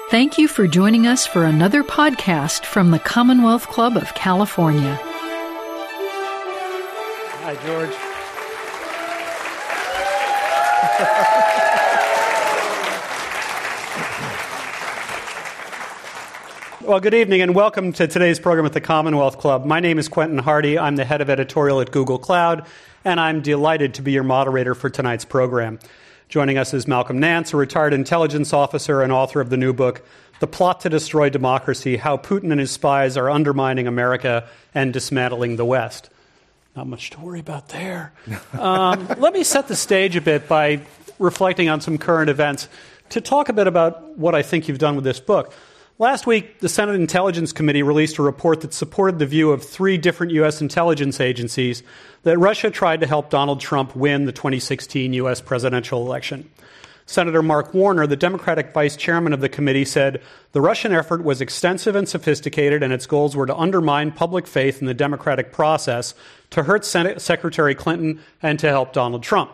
Thank you for joining us for another podcast from the Commonwealth Club of California. Hi, George. Well, good evening and welcome to today's program at the Commonwealth Club. My name is Quentin Hardy. I'm the head of editorial at Google Cloud, and I'm delighted to be your moderator for tonight's program. Joining us is Malcolm Nance, a retired intelligence officer and author of the new book, The Plot to Destroy Democracy: How Putin and His Spies Are Undermining America and Dismantling the West. Not much to worry about there. Let me set the stage a bit by reflecting on some current events to talk a bit about what I think you've done with this book. Last week, the Senate Intelligence Committee released a report that supported the view of 3 different U.S. intelligence agencies that Russia tried to help Donald Trump win the 2016 U.S. presidential election. Senator Mark Warner, the Democratic vice chairman of the committee, said the Russian effort was extensive and sophisticated, and its goals were to undermine public faith in the democratic process, to hurt Senate Secretary Clinton, and to help Donald Trump.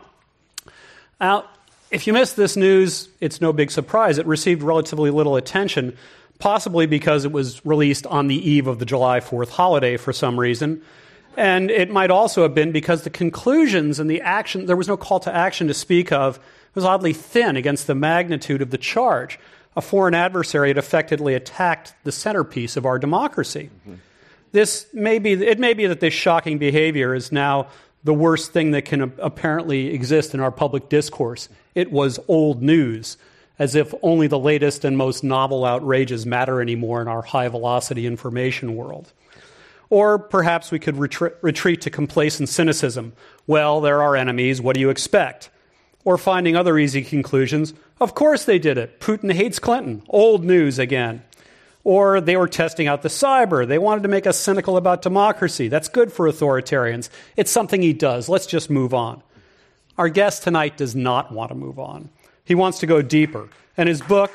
Now, if you missed this news, it's no big surprise. It received relatively little attention, possibly because it was released on the eve of the July 4th holiday for some reason. And it might also have been because the conclusions and the action, there was no call to action to speak of, was oddly thin against the magnitude of the charge. A foreign adversary had effectively attacked the centerpiece of our democracy. Mm-hmm. It may be that this shocking behavior is now the worst thing that can apparently exist in our public discourse. It was old news, as if only the latest and most novel outrages matter anymore in our high-velocity information world. Or perhaps we could retreat to complacent cynicism. Well, they're our enemies. What do you expect? Or finding other easy conclusions. Of course they did it. Putin hates Clinton. Old news again. Or they were testing out the cyber. They wanted to make us cynical about democracy. That's good for authoritarians. It's something he does. Let's just move on. Our guest tonight does not want to move on. He wants to go deeper. And his book,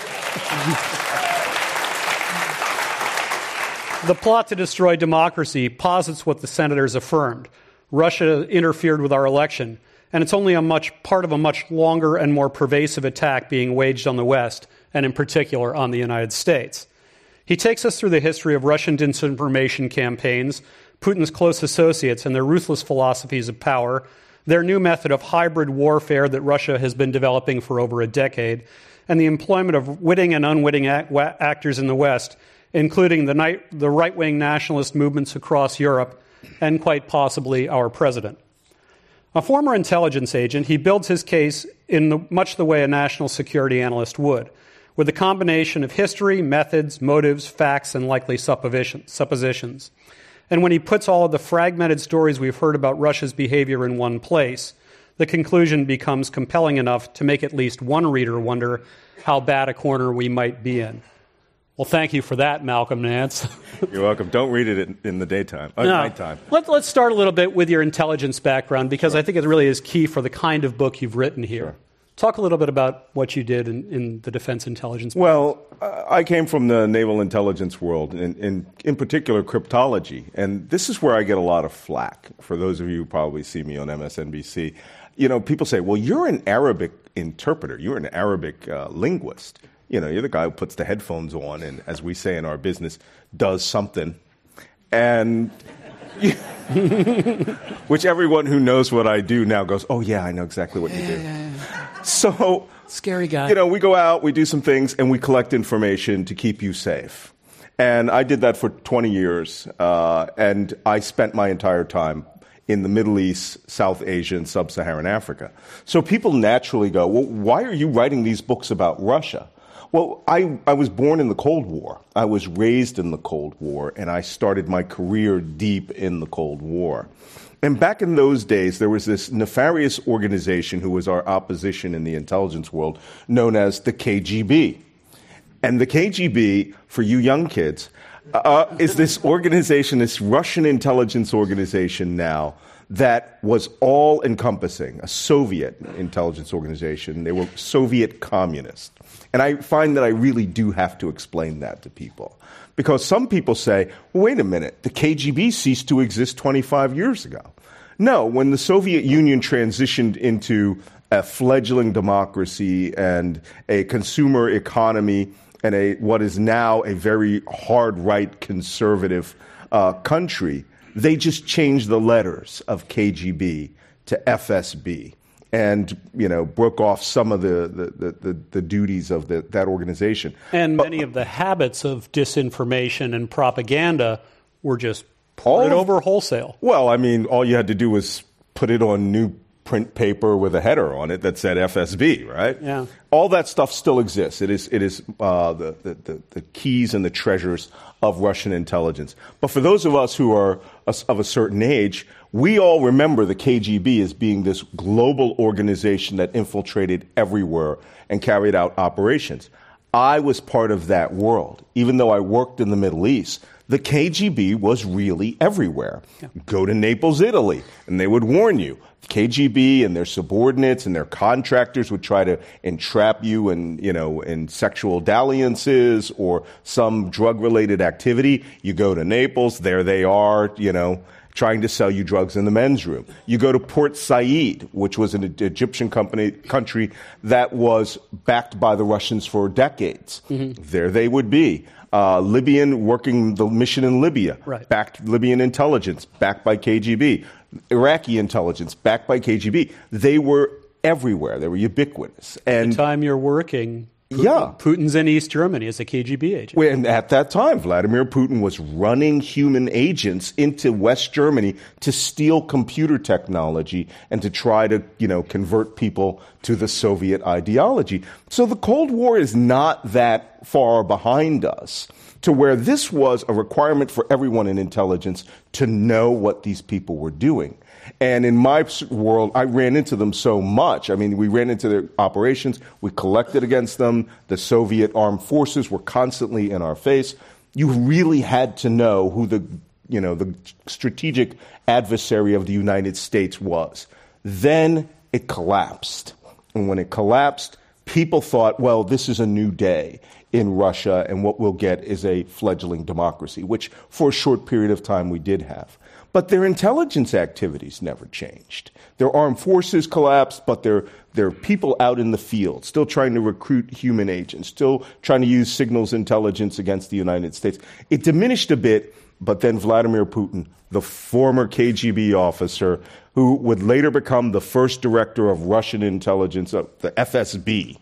The Plot to Destroy Democracy, posits what the senators affirmed. Russia interfered with our election, and it's only part of a much longer and more pervasive attack being waged on the West, and in particular on the United States. He takes us through the history of Russian disinformation campaigns, Putin's close associates and their ruthless philosophies of power, their new method of hybrid warfare that Russia has been developing for over a decade, and the employment of witting and unwitting actors in the West, including the right-wing nationalist movements across Europe, and quite possibly our president. A former intelligence agent, he builds his case in much the way a national security analyst would, with a combination of history, methods, motives, facts, and likely suppositions. And when he puts all of the fragmented stories we've heard about Russia's behavior in one place, the conclusion becomes compelling enough to make at least one reader wonder how bad a corner we might be in. Well, thank you for that, Malcolm Nance. You're welcome. Don't read it in the daytime, nighttime. Let's start a little bit with your intelligence background, because I think it really is key for the kind of book you've written here. Sure. Talk a little bit about what you did in the defense intelligence. Well, I came from the naval intelligence world, in particular cryptology, and this is where I get a lot of flack. For those of you who probably see me on MSNBC, people say, well, you're an Arabic interpreter. You're an Arabic linguist. You're the guy who puts the headphones on and, as we say in our business, does something. And which everyone who knows what I do now goes, oh, yeah, I know exactly what you do. Yeah. So, scary guy. We go out, we do some things, and we collect information to keep you safe. And I did that for 20 years, and I spent my entire time in the Middle East, South Asia, and Sub-Saharan Africa. So people naturally go, well, why are you writing these books about Russia? Well, I was born in the Cold War. I was raised in the Cold War, and I started my career deep in the Cold War. And back in those days, there was this nefarious organization who was our opposition in the intelligence world, known as the KGB. And the KGB, for you young kids, is this organization, this Russian intelligence organization now, that was all-encompassing, a Soviet intelligence organization. They were Soviet communists. And I find that I really do have to explain that to people. Because some people say, well, wait a minute, the KGB ceased to exist 25 years ago. No, when the Soviet Union transitioned into a fledgling democracy and a consumer economy and what is now a very hard right conservative country, they just changed the letters of KGB to FSB, and broke off some of the duties of that organization. And many of the habits of disinformation and propaganda were just poured over wholesale. Well, I mean, all you had to do was put it on new print paper with a header on it that said FSB, right? Yeah. All that stuff still exists. It is the keys and the treasures of Russian intelligence. But for those of us who are of a certain age, we all remember the KGB as being this global organization that infiltrated everywhere and carried out operations. I was part of that world. Even though I worked in the Middle East, the KGB was really everywhere. Yeah. Go to Naples, Italy, and they would warn you. KGB and their subordinates and their contractors would try to entrap you in sexual dalliances or some drug-related activity. You go to Naples, there they are, trying to sell you drugs in the men's room. You go to Port Said, which was an Egyptian country that was backed by the Russians for decades. Mm-hmm. There they would be. Libyan working the mission in Libya, right. Backed Libyan intelligence, backed by KGB. Iraqi intelligence, backed by KGB. They were everywhere. They were ubiquitous. And the time you're working, Putin's in East Germany as a KGB agent. And at that time, Vladimir Putin was running human agents into West Germany to steal computer technology and to try to, convert people to the Soviet ideology. So the Cold War is not that far behind us, to where this was a requirement for everyone in intelligence to know what these people were doing. And in my world, I ran into them so much. I mean, we ran into their operations. We collected against them. The Soviet armed forces were constantly in our face. You really had to know who the strategic adversary of the United States was. Then it collapsed. And when it collapsed, people thought, well, this is a new day in Russia, and what we'll get is a fledgling democracy, which for a short period of time we did have. But their intelligence activities never changed. Their armed forces collapsed, but there are people out in the field still trying to recruit human agents, still trying to use signals intelligence against the United States. It diminished a bit, but then Vladimir Putin, the former KGB officer who would later become the first director of Russian intelligence, the FSB,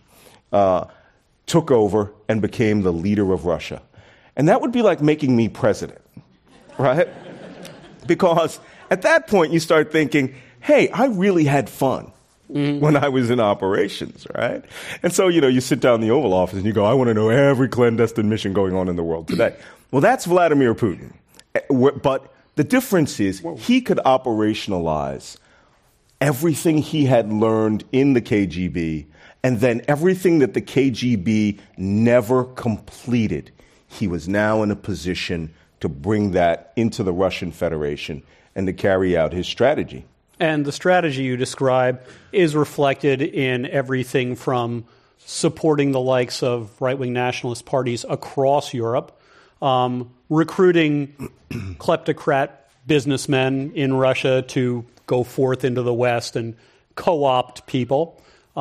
took over and became the leader of Russia. And that would be like making me president, right? Because at that point you start thinking, hey, I really had fun when I was in operations, right? And so, you sit down in the Oval Office and you go, I want to know every clandestine mission going on in the world today. Well, that's Vladimir Putin. But the difference is he could operationalize everything he had learned in the KGB, and then everything that the KGB never completed. He was now in a position to bring that into the Russian Federation and to carry out his strategy. And the strategy you describe is reflected in everything from supporting the likes of right-wing nationalist parties across Europe, recruiting kleptocrat businessmen in Russia to go forth into the West and co-opt people,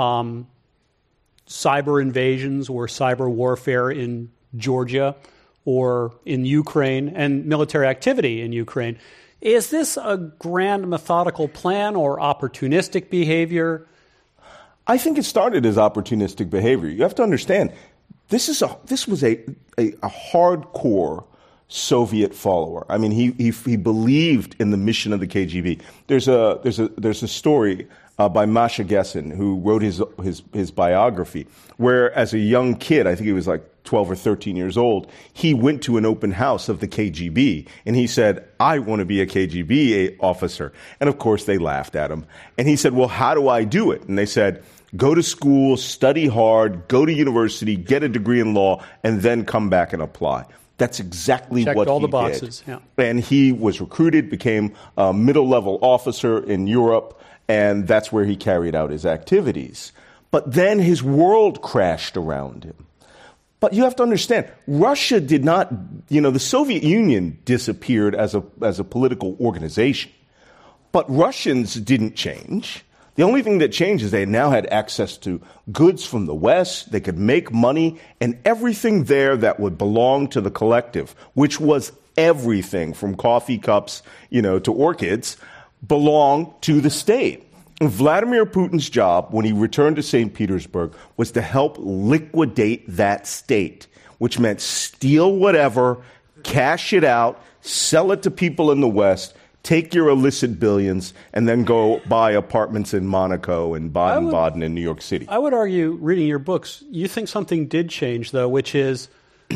cyber invasions or cyber warfare in Georgia or in Ukraine, and military activity in Ukraine. Is this a grand methodical plan or opportunistic behavior? I think it started as opportunistic behavior. You have to understand, this was a hardcore Soviet follower. I mean, he believed in the mission of the KGB. There's a story by Masha Gessen, who wrote his biography, where as a young kid, I think he was like 12 or 13 years old, he went to an open house of the KGB, and he said, I want to be a KGB officer. And of course, they laughed at him. And he said, well, how do I do it? And they said, go to school, study hard, go to university, get a degree in law, and then come back and apply. That's exactly Checked what all he the boxes, did. Yeah. And he was recruited, became a middle-level officer in Europe, and that's where he carried out his activities. But then his world crashed around him. But you have to understand, Russia did not, the Soviet Union disappeared as a political organization. But Russians didn't change. The only thing that changed is they now had access to goods from the West. They could make money, and everything there that would belong to the collective, which was everything from coffee cups, to orchids, belonged to the state. And Vladimir Putin's job, when he returned to St. Petersburg, was to help liquidate that state, which meant steal whatever, cash it out, sell it to people in the West, take your illicit billions, and then go buy apartments in Monaco and Baden-Baden in New York City. I would argue, reading your books, you think something did change, though, which is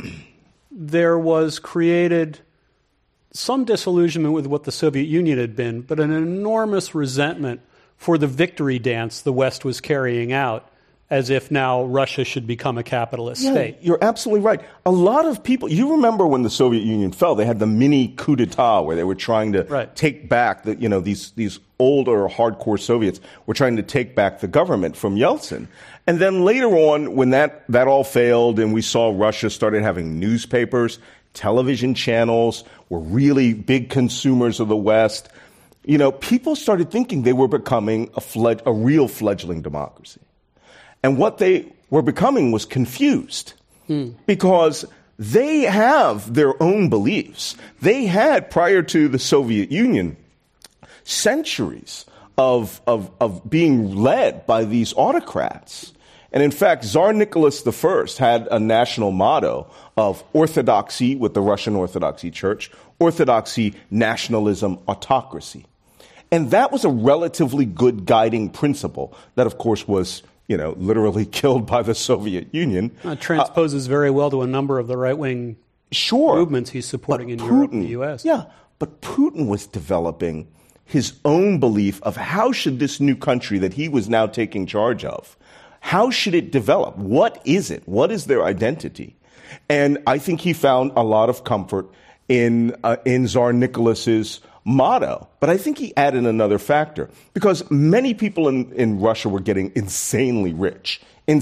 there was created some disillusionment with what the Soviet Union had been, but an enormous resentment for the victory dance the West was carrying out, as if now Russia should become a capitalist state. You're absolutely right. A lot of people, you remember when the Soviet Union fell, they had the mini coup d'etat where they were trying to take back these older hardcore Soviets were trying to take back the government from Yeltsin. And then later on, when that all failed and we saw Russia started having newspapers, television channels, were really big consumers of the West, people started thinking they were becoming a real fledgling democracy. And what they were becoming was confused because they have their own beliefs. They had, prior to the Soviet Union, centuries of being led by these autocrats. And in fact, Tsar Nicholas I had a national motto of orthodoxy with the Russian Orthodoxy Church, orthodoxy, nationalism, autocracy. And that was a relatively good guiding principle that, of course, was literally killed by the Soviet Union. Transposes very well to a number of the right-wing movements he's supporting in Europe and the U.S. Yeah, but Putin was developing his own belief of how should this new country that he was now taking charge of, how should it develop? What is it? What is their identity? And I think he found a lot of comfort in Tsar Nicholas's motto. But I think he added another factor because many people in Russia were getting insanely rich.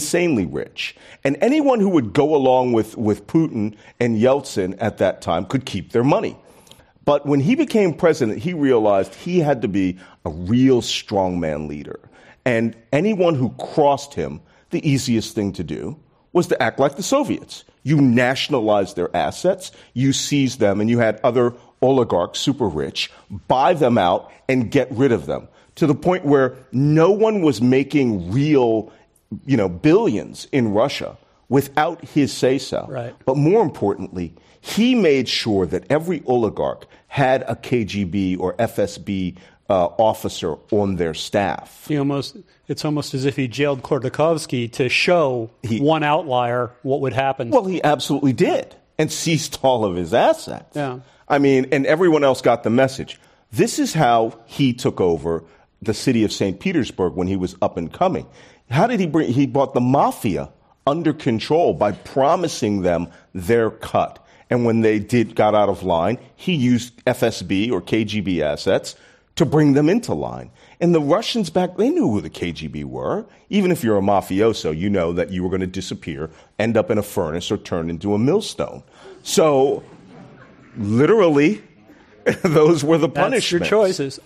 And anyone who would go along with Putin and Yeltsin at that time could keep their money. But when he became president, he realized he had to be a real strongman leader. And anyone who crossed him, the easiest thing to do was to act like the Soviets. You nationalized their assets, you seized them, and you had other oligarchs, super rich, buy them out and get rid of them to the point where no one was making real, billions in Russia without his say-so. Right. But more importantly, he made sure that every oligarch had a KGB or FSB officer on their staff. It's almost as if he jailed Khodorkovsky to show one outlier what would happen. Well, he absolutely did, and seized all of his assets. Yeah. And everyone else got the message. This is how he took over the city of St. Petersburg when he was up and coming. How did he brought the mafia under control by promising them their cut. And when they got out of line, he used FSB or KGB assets to bring them into line. And the Russians they knew who the KGB were. Even if you're a mafioso, you know that you were going to disappear, end up in a furnace, or turn into a millstone. So, literally, those were the punishments. That's your choices.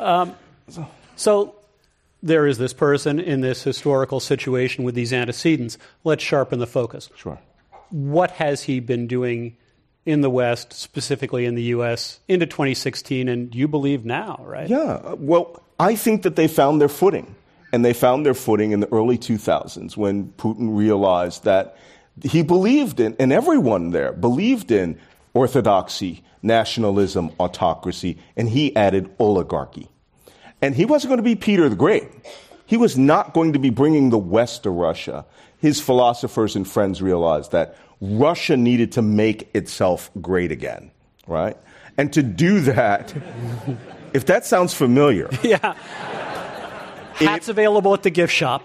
So, there is this person in this historical situation with these antecedents. Let's sharpen the focus. Sure. What has he been doing in the West, specifically in the U.S., into 2016, and you believe now, right? Yeah. Well, I think that they found their footing. And they found their footing in the early 2000s when Putin realized that he believed in, and everyone there believed in, orthodoxy, nationalism, autocracy, and he added oligarchy. And he wasn't going to be Peter the Great. He was not going to be bringing the West to Russia. His philosophers and friends realized that Russia needed to make itself great again, right? And to do that, if that sounds familiar. Yeah. Hats available at the gift shop.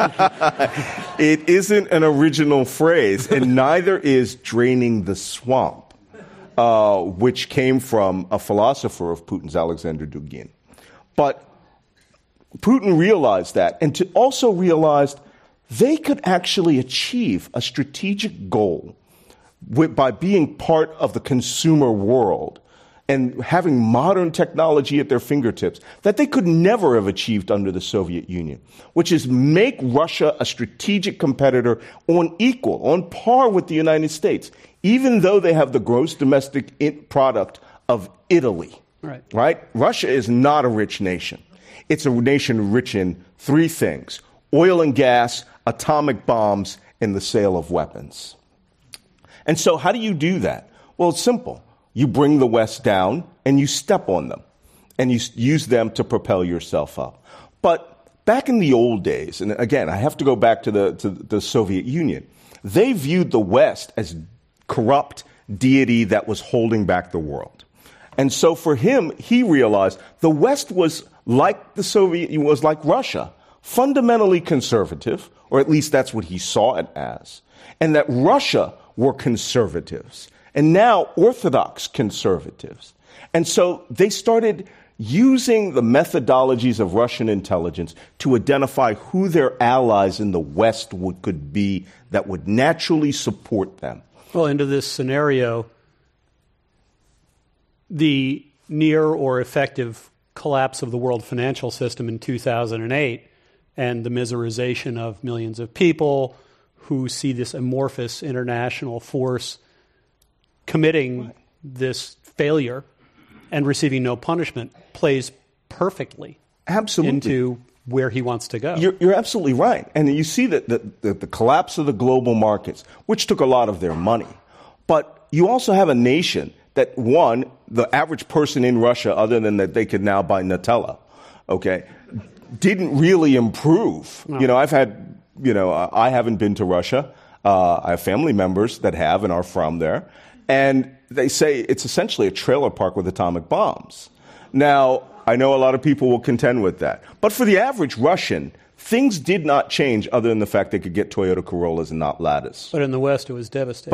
It isn't an original phrase, and neither is draining the swamp, which came from a philosopher of Putin's, Alexander Dugin. But Putin realized that, and to also realized they could actually achieve a strategic goal by being part of the consumer world and having modern technology at their fingertips that they could never have achieved under the Soviet Union, which is make Russia a strategic competitor on par with the United States, even though they have the gross domestic product of Italy. Right? Russia is not a rich nation. It's a nation rich in three things: oil and gas, atomic bombs, and the sale of weapons. And so how do you do that? Well, it's simple. You bring the West down and you step on them and you use them to propel yourself up. But back in the old days, and again, I have to go back to the Soviet Union, they viewed the West as corrupt deity that was holding back the world. And so for him, he realized the West was like the Soviet Union, was like Russia, fundamentally conservative, or at least that's what he saw it as, and that Russia were conservatives, and now orthodox conservatives. And so they started using the methodologies of Russian intelligence to identify who their allies in the West could be that would naturally support them. Well, into this scenario, the near or effective collapse of the world financial system in 2008 and the miserization of millions of people who see this amorphous international force committing this failure and receiving no punishment plays perfectly into where he wants to go. You're absolutely right. And you see that the collapse of the global markets, which took a lot of their money. But you also have a nation that, one, the average person in Russia, other than that they could now buy Nutella, didn't really improve. No. I haven't been to Russia. I have family members that have and are from there. And they say it's essentially a trailer park with atomic bombs. Now, I know a lot of people will contend with that. But for the average Russian, things did not change other than the fact they could get Toyota Corollas and not Ladas. But in the West, it was devastating.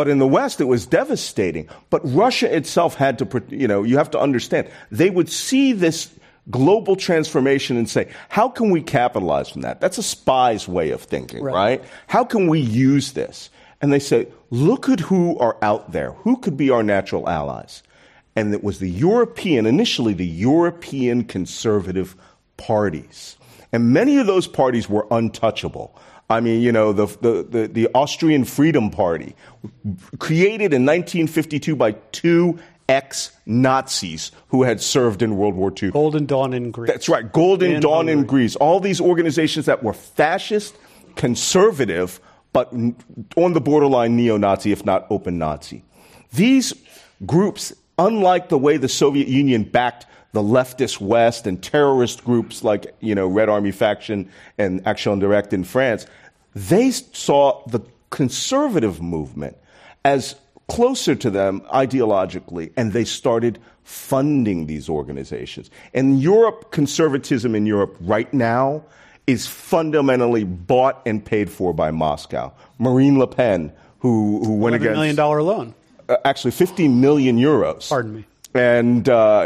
But Russia itself had to, you have to understand, they would see this global transformation and say, how can we capitalize from that? That's a spy's way of thinking, right? How can we use this? And they say, look at who are out there. Who could be our natural allies? And it was initially the European conservative parties. And many of those parties were untouchable. I mean, the Austrian Freedom Party, created in 1952 by two ex-Nazis who had served in World War II. Golden Dawn in Greece. That's right, Golden Dawn in Greece. All these organizations that were fascist, conservative, but on the borderline neo-Nazi, if not open Nazi. These groups, unlike the way the Soviet Union backed the leftist West and terrorist groups like, Red Army Faction and Action Directe in France, they saw the conservative movement as closer to them ideologically, and they started funding these organizations. And conservatism in Europe right now is fundamentally bought and paid for by Moscow. Marine Le Pen, who went against... $100 million loan. Actually, 50 million euros. Pardon me. And,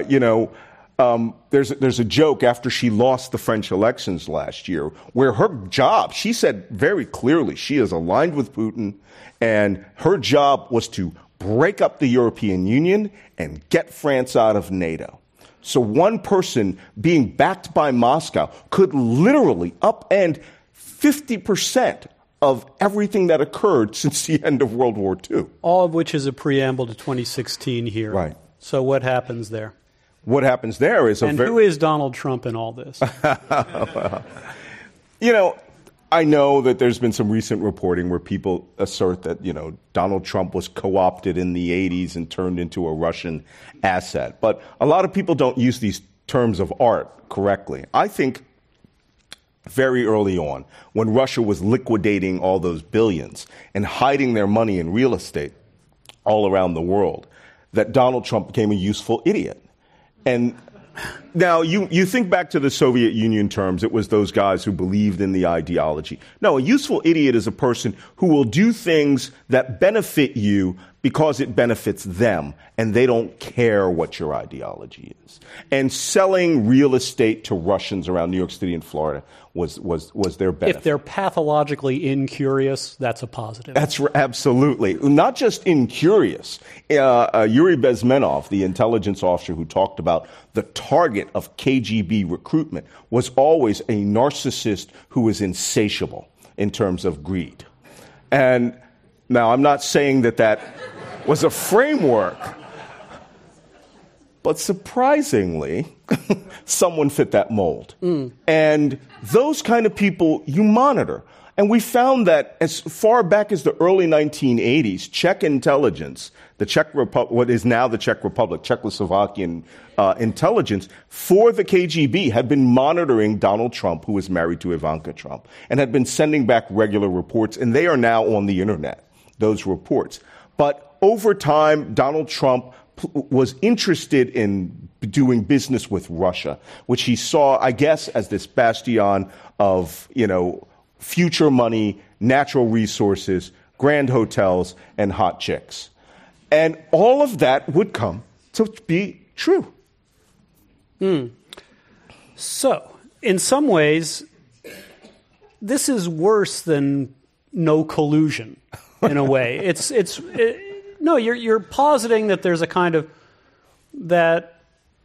there's a joke after she lost the French elections last year where her job, she said very clearly, she is aligned with Putin, and her job was to break up the European Union and get France out of NATO. So one person being backed by Moscow could literally upend 50% of everything that occurred since the end of World War II. All of which is a preamble to 2016 here. Right. So what happens there? What happens there is who is Donald Trump in all this? I know that there's been some recent reporting where people assert that, Donald Trump was co-opted in the 80s and turned into a Russian asset. But a lot of people don't use these terms of art correctly. I think very early on, when Russia was liquidating all those billions and hiding their money in real estate all around the world, that Donald Trump became a useful idiot. And Now, you think back to the Soviet Union terms, it was those guys who believed in the ideology. No, a useful idiot is a person who will do things that benefit you because it benefits them, and they don't care what your ideology is. And selling real estate to Russians around New York City and Florida was their benefit. If they're pathologically incurious, that's a positive. That's absolutely. Not just incurious. Yuri Bezmenov, the intelligence officer who talked about the target of KGB recruitment, was always a narcissist who was insatiable in terms of greed. And now I'm not saying that was a framework, but surprisingly, someone fit that mold. And those kind of people you monitor. And we found that as far back as the early 1980s, Czech intelligence, the Czech Republic, what is now the Czech Republic, Czechoslovakian intelligence for the KGB had been monitoring Donald Trump, who was married to Ivanka Trump, and had been sending back regular reports, and they are now on the internet, those reports. But over time, Donald Trump was interested in doing business with Russia, which he saw, I guess, as this bastion of, future money, natural resources, grand hotels, and hot chicks. And all of that would come to be true. So, in some ways, this is worse than no collusion, in a way. No, you're positing that there's a kind of that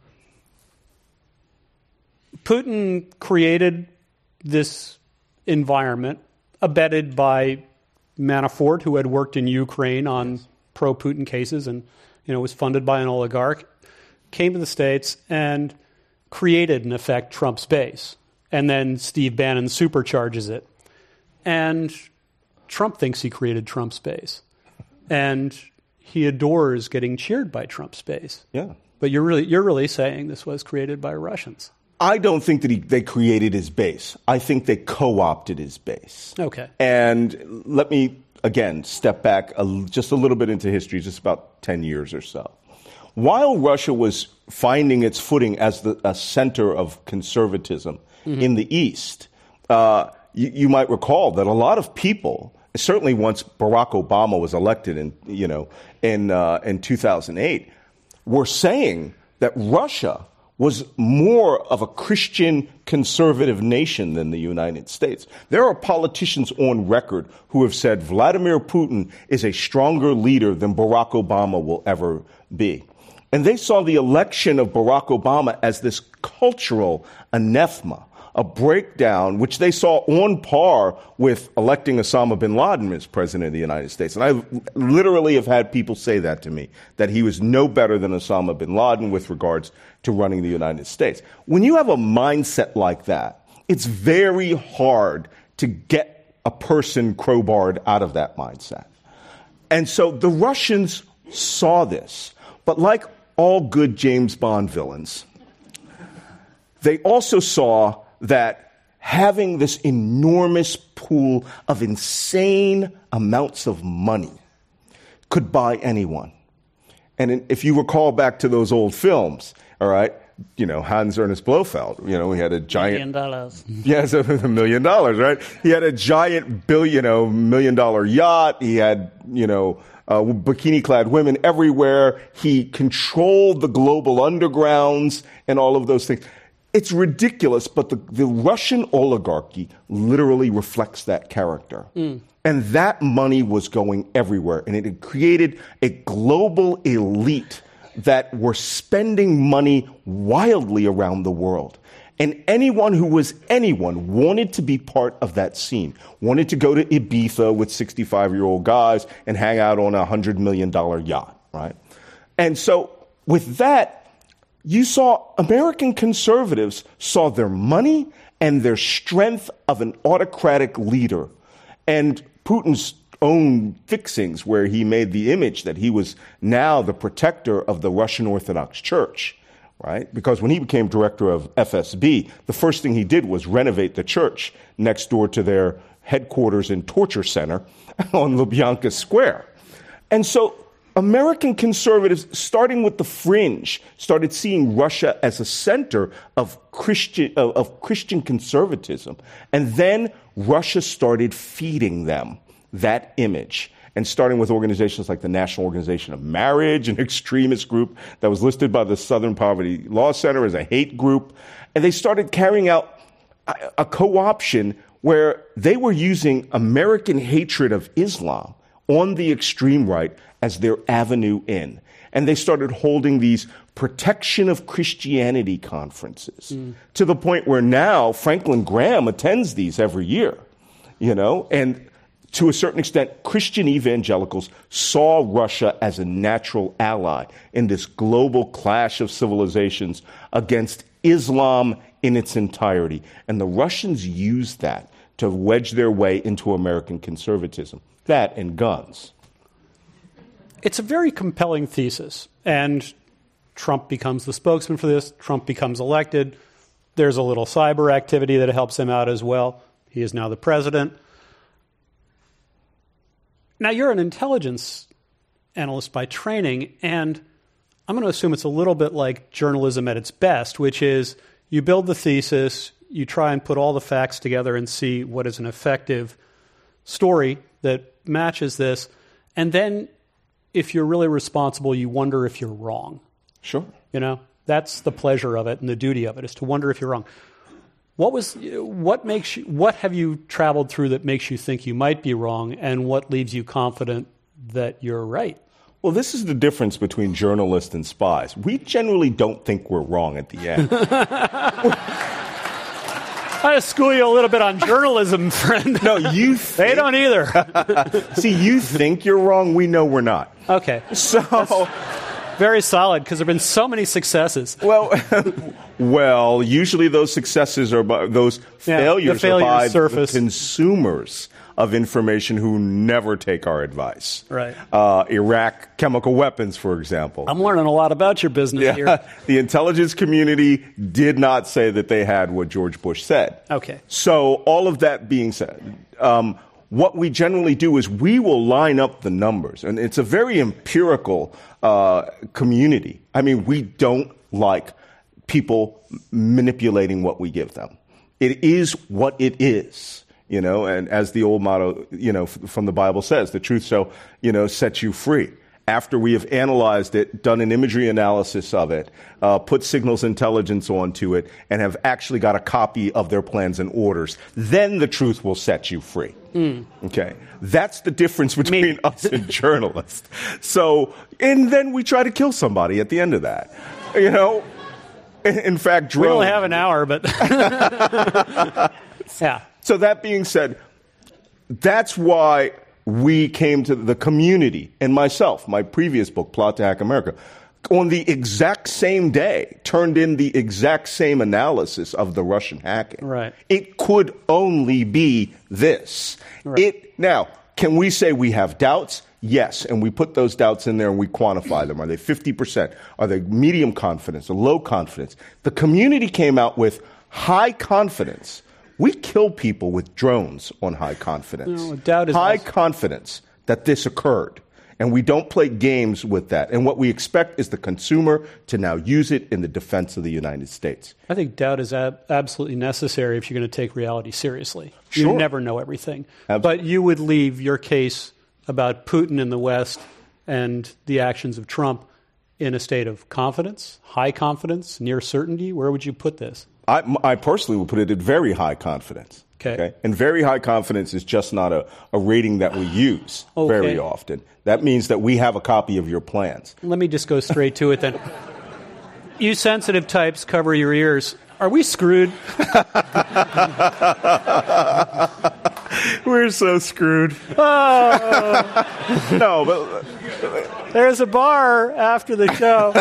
Putin created this environment abetted by Manafort, who had worked in Ukraine on pro-Putin cases and was funded by an oligarch, came to the States and created, in effect, Trump's base. And then Steve Bannon supercharges it. And Trump thinks he created Trump's base. And he adores getting cheered by Trump's base. Yeah. But you're really saying this was created by Russians. I don't think that they created his base. I think they co-opted his base. Okay. And let me, again, step back just a little bit into history, just about 10 years or so. While Russia was finding its footing as a center of conservatism in the East, you might recall that a lot of people, certainly once Barack Obama was elected in 2008, were saying that Russia was more of a Christian conservative nation than the United States. There are politicians on record who have said Vladimir Putin is a stronger leader than Barack Obama will ever be. And they saw the election of Barack Obama as this cultural anathema, a breakdown, which they saw on par with electing Osama bin Laden as president of the United States. And I literally have had people say that to me, that he was no better than Osama bin Laden with regards to running the United States. When you have a mindset like that, it's very hard to get a person crowbarred out of that mindset. And so the Russians saw this, but like all good James Bond villains, they also saw that having this enormous pool of insane amounts of money could buy anyone. And if you recall back to those old films, all right, Hans Ernst Blofeld, he had a giant... $1 million. Yes, $1 million, right? He had a giant $1 million yacht. He had, bikini-clad women everywhere. He controlled the global undergrounds and all of those things. It's ridiculous, but the Russian oligarchy literally reflects that character. And that money was going everywhere. And it had created a global elite that were spending money wildly around the world. And anyone who was anyone wanted to be part of that scene, wanted to go to Ibiza with 65-year-old guys and hang out on a $100 million yacht, right? And so with that, you saw American conservatives saw their money and their strength of an autocratic leader. And Putin's own fixings, where he made the image that he was now the protector of the Russian Orthodox Church, right? Because when he became director of FSB, the first thing he did was renovate the church next door to their headquarters and torture center on Lubyanka Square. And so American conservatives, starting with the fringe, started seeing Russia as a center of Christian conservatism. And then Russia started feeding them that image. And starting with organizations like the National Organization of Marriage, an extremist group that was listed by the Southern Poverty Law Center as a hate group. And they started carrying out a co-option where they were using American hatred of Islam on the extreme right as their avenue in. And they started holding these protection of Christianity conferences to the point where now Franklin Graham attends these every year, and to a certain extent, Christian evangelicals saw Russia as a natural ally in this global clash of civilizations against Islam in its entirety. And the Russians used that to wedge their way into American conservatism. That and guns. It's a very compelling thesis, and Trump becomes the spokesman for this. Trump becomes elected. There's a little cyber activity that helps him out as well. He is now the president. Now, you're an intelligence analyst by training, and I'm going to assume it's a little bit like journalism at its best, which is you build the thesis, you try and put all the facts together and see what is an effective story that matches this, and then if you're really responsible, you wonder if you're wrong. Sure. That's the pleasure of it and the duty of it, is to wonder if you're wrong. What have you traveled through that makes you think you might be wrong, and what leaves you confident that you're right? Well, this is the difference between journalists and spies. We generally don't think we're wrong at the end. I school you a little bit on journalism, friend. No, they don't either. See, you think you're wrong. We know we're not. Okay. So that's very solid, because there have been so many successes. Well, usually those successes are those failures are by the consumers of information who never take our advice. Right. Iraq chemical weapons, for example. I'm learning a lot about your business here. The intelligence community did not say that they had what George Bush said. Okay. So all of that being said, what we generally do is we will line up the numbers. And it's a very empirical community. I mean, we don't like people manipulating what we give them. It is what it is. And as the old motto, from the Bible says, the truth shall, set you free. After we have analyzed it, done an imagery analysis of it, put signals intelligence onto it, and have actually got a copy of their plans and orders, then the truth will set you free. Okay? That's the difference between us and journalists. So, and then we try to kill somebody at the end of that. In fact, we only have an hour, but yeah. So that being said, that's why we came to the community and myself, my previous book, Plot to Hack America, on the exact same day, turned in the exact same analysis of the Russian hacking. Right. It could only be this. Right. Now, can we say we have doubts? Yes, and we put those doubts in there and we quantify them. Are they 50%? Are they medium confidence or low confidence? The community came out with high confidence. We kill people with drones on high confidence. No, doubt is high confidence that this occurred. And we don't play games with that. And what we expect is the consumer to now use it in the defense of the United States. I think doubt is absolutely necessary if you're going to take reality seriously. Sure. You never know everything. Absolutely. But you would leave your case about Putin in the West and the actions of Trump in a state of confidence, high confidence, near certainty. Where would you put this? I personally would put it at very high confidence. Okay. And very high confidence is just not a rating that we use very often. That means that we have a copy of your plans. Let me just go straight to it then. You sensitive types, cover your ears. Are we screwed? We're so screwed. Oh. No, but there's a bar after the show.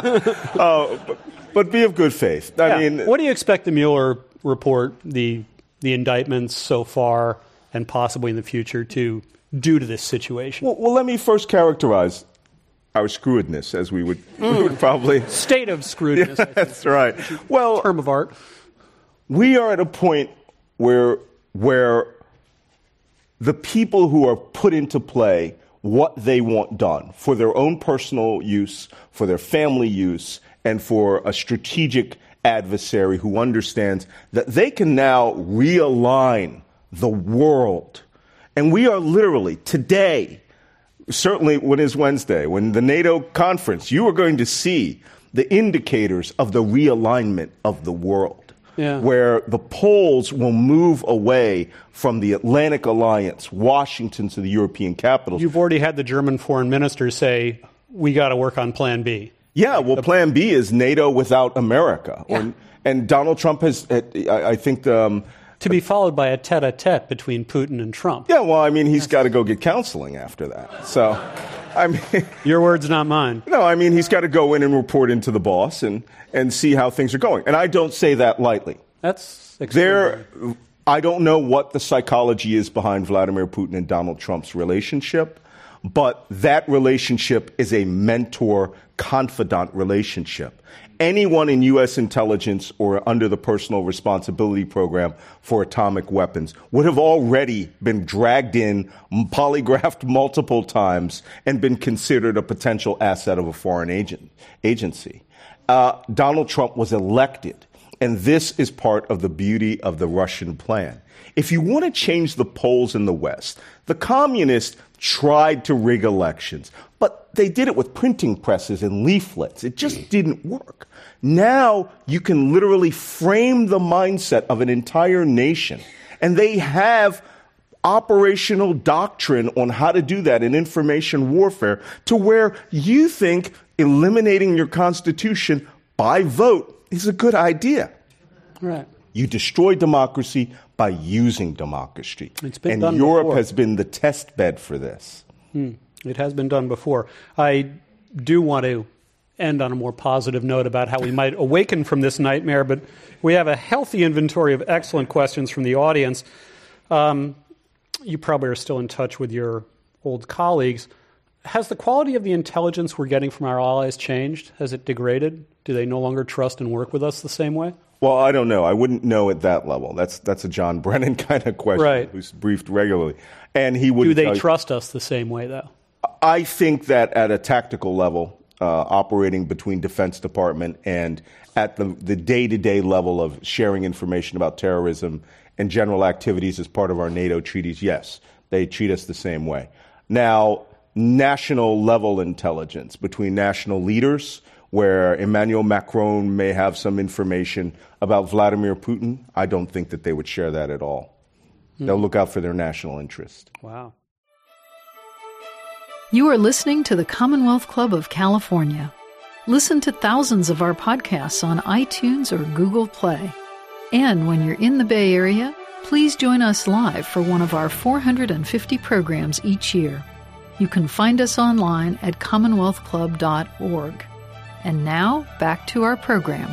But be of good faith. I mean, what do you expect the Mueller report, the indictments so far, and possibly in the future, to do to this situation? Well, let me first characterize our screwedness, as we would probably state of screwedness. Yeah, that's right. Well, term of art. We are at a point where the people who are put into play what they want done for their own personal use, for their family use, and for a strategic adversary who understands that they can now realign the world. And we are literally today, certainly when it's Wednesday, when the NATO conference, you are going to see the indicators of the realignment of the world, where the poles will move away from the Atlantic Alliance, Washington to the European capitals. You've already had the German foreign minister say, we got to work on Plan B. Yeah, well, Plan B is NATO without America. Yeah. And Donald Trump has, I think... to be followed by a tete-a-tete between Putin and Trump. Yeah, well, I mean, he's got to go get counseling after that. So, I mean... Your words, not mine. No, I mean, he's got to go in and report into the boss and see how things are going. And I don't say that lightly. That's extraordinary. I don't know what the psychology is behind Vladimir Putin and Donald Trump's relationship, but that relationship is a mentor-confidant relationship. Anyone in U.S. intelligence or under the Personal Responsibility Program for atomic weapons would have already been dragged in, polygraphed multiple times, and been considered a potential asset of a foreign agency. Donald Trump was elected, and this is part of the beauty of the Russian plan. If you want to change the polls in the West, the communists tried to rig elections, but they did it with printing presses and leaflets. It just didn't work. Now you can literally frame the mindset of an entire nation, and they have operational doctrine on how to do that in information warfare to where you think eliminating your constitution by vote is a good idea. Right. You destroy democracy by using democracy. It's been and done Europe before. has been the test bed for this. It has been done before. I do want to end on a more positive note about how we might awaken from this nightmare, but we have a healthy inventory of excellent questions from the audience. You probably are still in touch with your old colleagues. Has the quality of the intelligence we're getting from our allies changed? Has it degraded? Do they no longer trust and work with us the same way? Well, I don't know. I wouldn't know at that level. That's a John Brennan kind of question, right, who's briefed regularly. And he would. Do they trust us the same way, though? I think that at a tactical level, operating between Defense Department and at the day-to-day level of sharing information about terrorism and general activities as part of our NATO treaties, yes, they treat us the same way. Now, national-level intelligence between national leaders, where Emmanuel Macron may have some information about Vladimir Putin, I don't think that they would share that at all. They'll look out for their national interest. Wow. You are listening to the Commonwealth Club of California. Listen to thousands of our podcasts on iTunes or Google Play. And when you're in the Bay Area, please join us live for one of our 450 programs each year. You can find us online at commonwealthclub.org. And now, back to our program.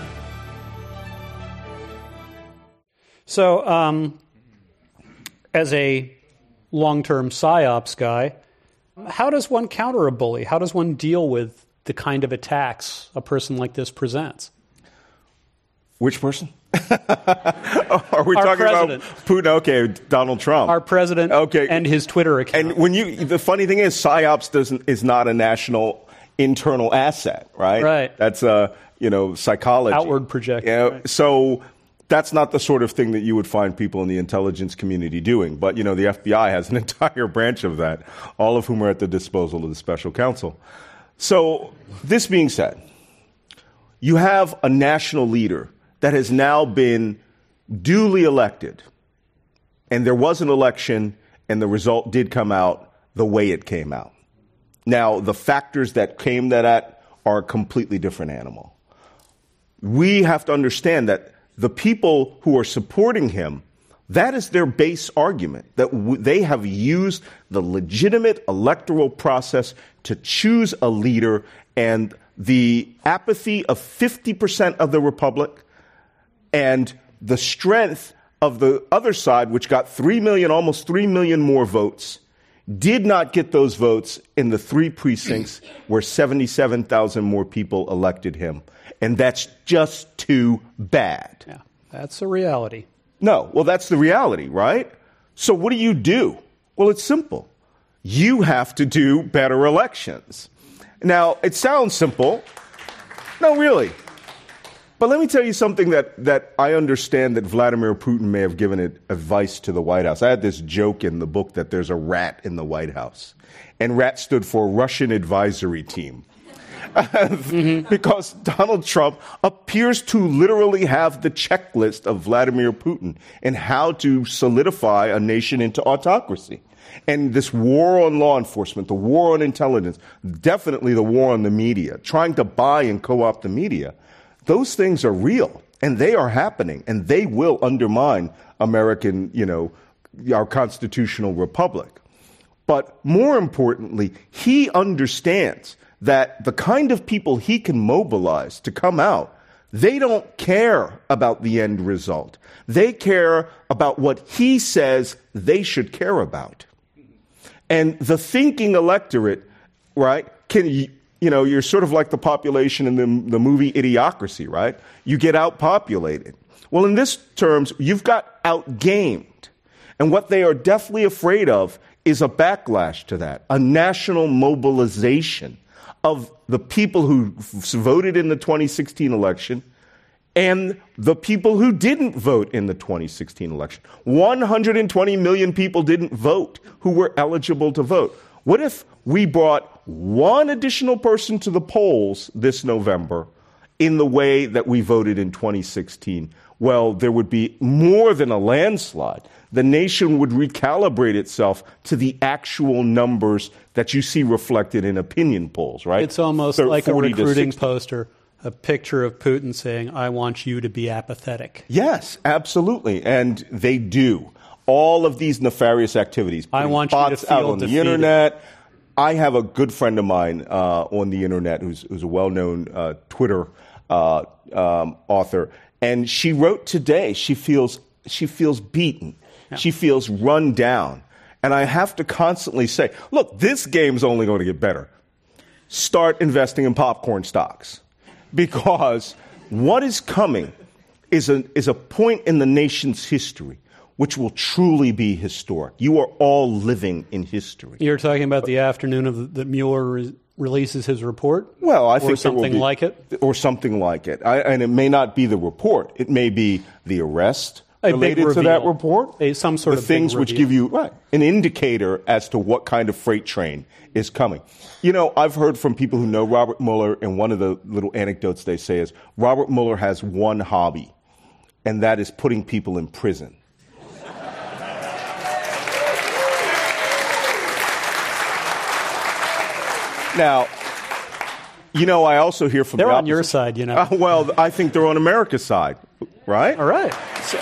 So, as a long-term PSYOPs guy, how does one counter a bully? How does one deal with the kind of attacks a person like this presents? Which person? Are we Our talking president. about Putin? Okay, Donald Trump. Our president and his Twitter account. And the funny thing is, PSYOPs is not a national internal asset, right? Right. That's psychology. Outward projecting. Right. So that's not the sort of thing that you would find people in the intelligence community doing. But, the FBI has an entire branch of that, all of whom are at the disposal of the special counsel. So this being said, you have a national leader that has now been duly elected. And there was an election, and the result did come out the way it came out. Now, the factors that came to that are a completely different animal. We have to understand that the people who are supporting him, that is their base argument, that they have used the legitimate electoral process to choose a leader, and the apathy of 50% of the Republic and the strength of the other side, which got 3 million, almost 3 million more votes, did not get those votes in the 3 precincts where 77,000 more people elected him. And that's just too bad. Yeah, that's a reality. No, well, that's the reality, right? So what do? Well, it's simple. you have to do better elections. Now, it sounds simple. No, really. But let me tell you something that I understand that Vladimir Putin may have given advice to the White House. I had this joke in the book that there's a RAT in the White House. And RAT stood for Russian Advisory Team. Because Donald Trump appears to literally have the checklist of Vladimir Putin and how to solidify a nation into autocracy. And this war on law enforcement, the war on intelligence, definitely the war on the media, trying to buy and co-opt the media, those things are real, and they are happening, and they will undermine American, our constitutional republic. But more importantly, he understands that the kind of people he can mobilize to come out, they don't care about the end result. They care about what he says they should care about. And the thinking electorate, right, you're sort of like the population in the movie Idiocracy, right? You get outpopulated. Well, in this terms, you've got outgamed. And what they are deathly afraid of is a backlash to that, a national mobilization of the people who voted in the 2016 election and the people who didn't vote in the 2016 election. 120 million people didn't vote who were eligible to vote. What if we brought one additional person to the polls this November in the way that we voted in 2016? Well, there would be more than a landslide. The nation would recalibrate itself to the actual numbers that you see reflected in opinion polls, right? It's almost like a recruiting poster, a picture of Putin saying, I want you to be apathetic. Yes, absolutely. And they do. All of these nefarious activities. I want you to feel out on defeated. The internet. I have a good friend of mine on the internet who's a well-known Twitter author. And she wrote today, she feels beaten. Yeah. She feels run down. And I have to constantly say, look, this game's only going to get better. Start investing in popcorn stocks. Because what is coming is a point in the nation's history which will truly be historic. You are all living in history. You're talking about the afternoon of that Mueller releases his report? Well, I think or something like it? Or something like it. And it may not be the report. It may be the arrest related to that report. Some sort of big things which give you an indicator as to what kind of freight train is coming. I've heard from people who know Robert Mueller, and one of the little anecdotes they say is Robert Mueller has one hobby, and that is putting people in prison. Now, I also hear from they're the on your side, well, I think they're on America's side, right? All right.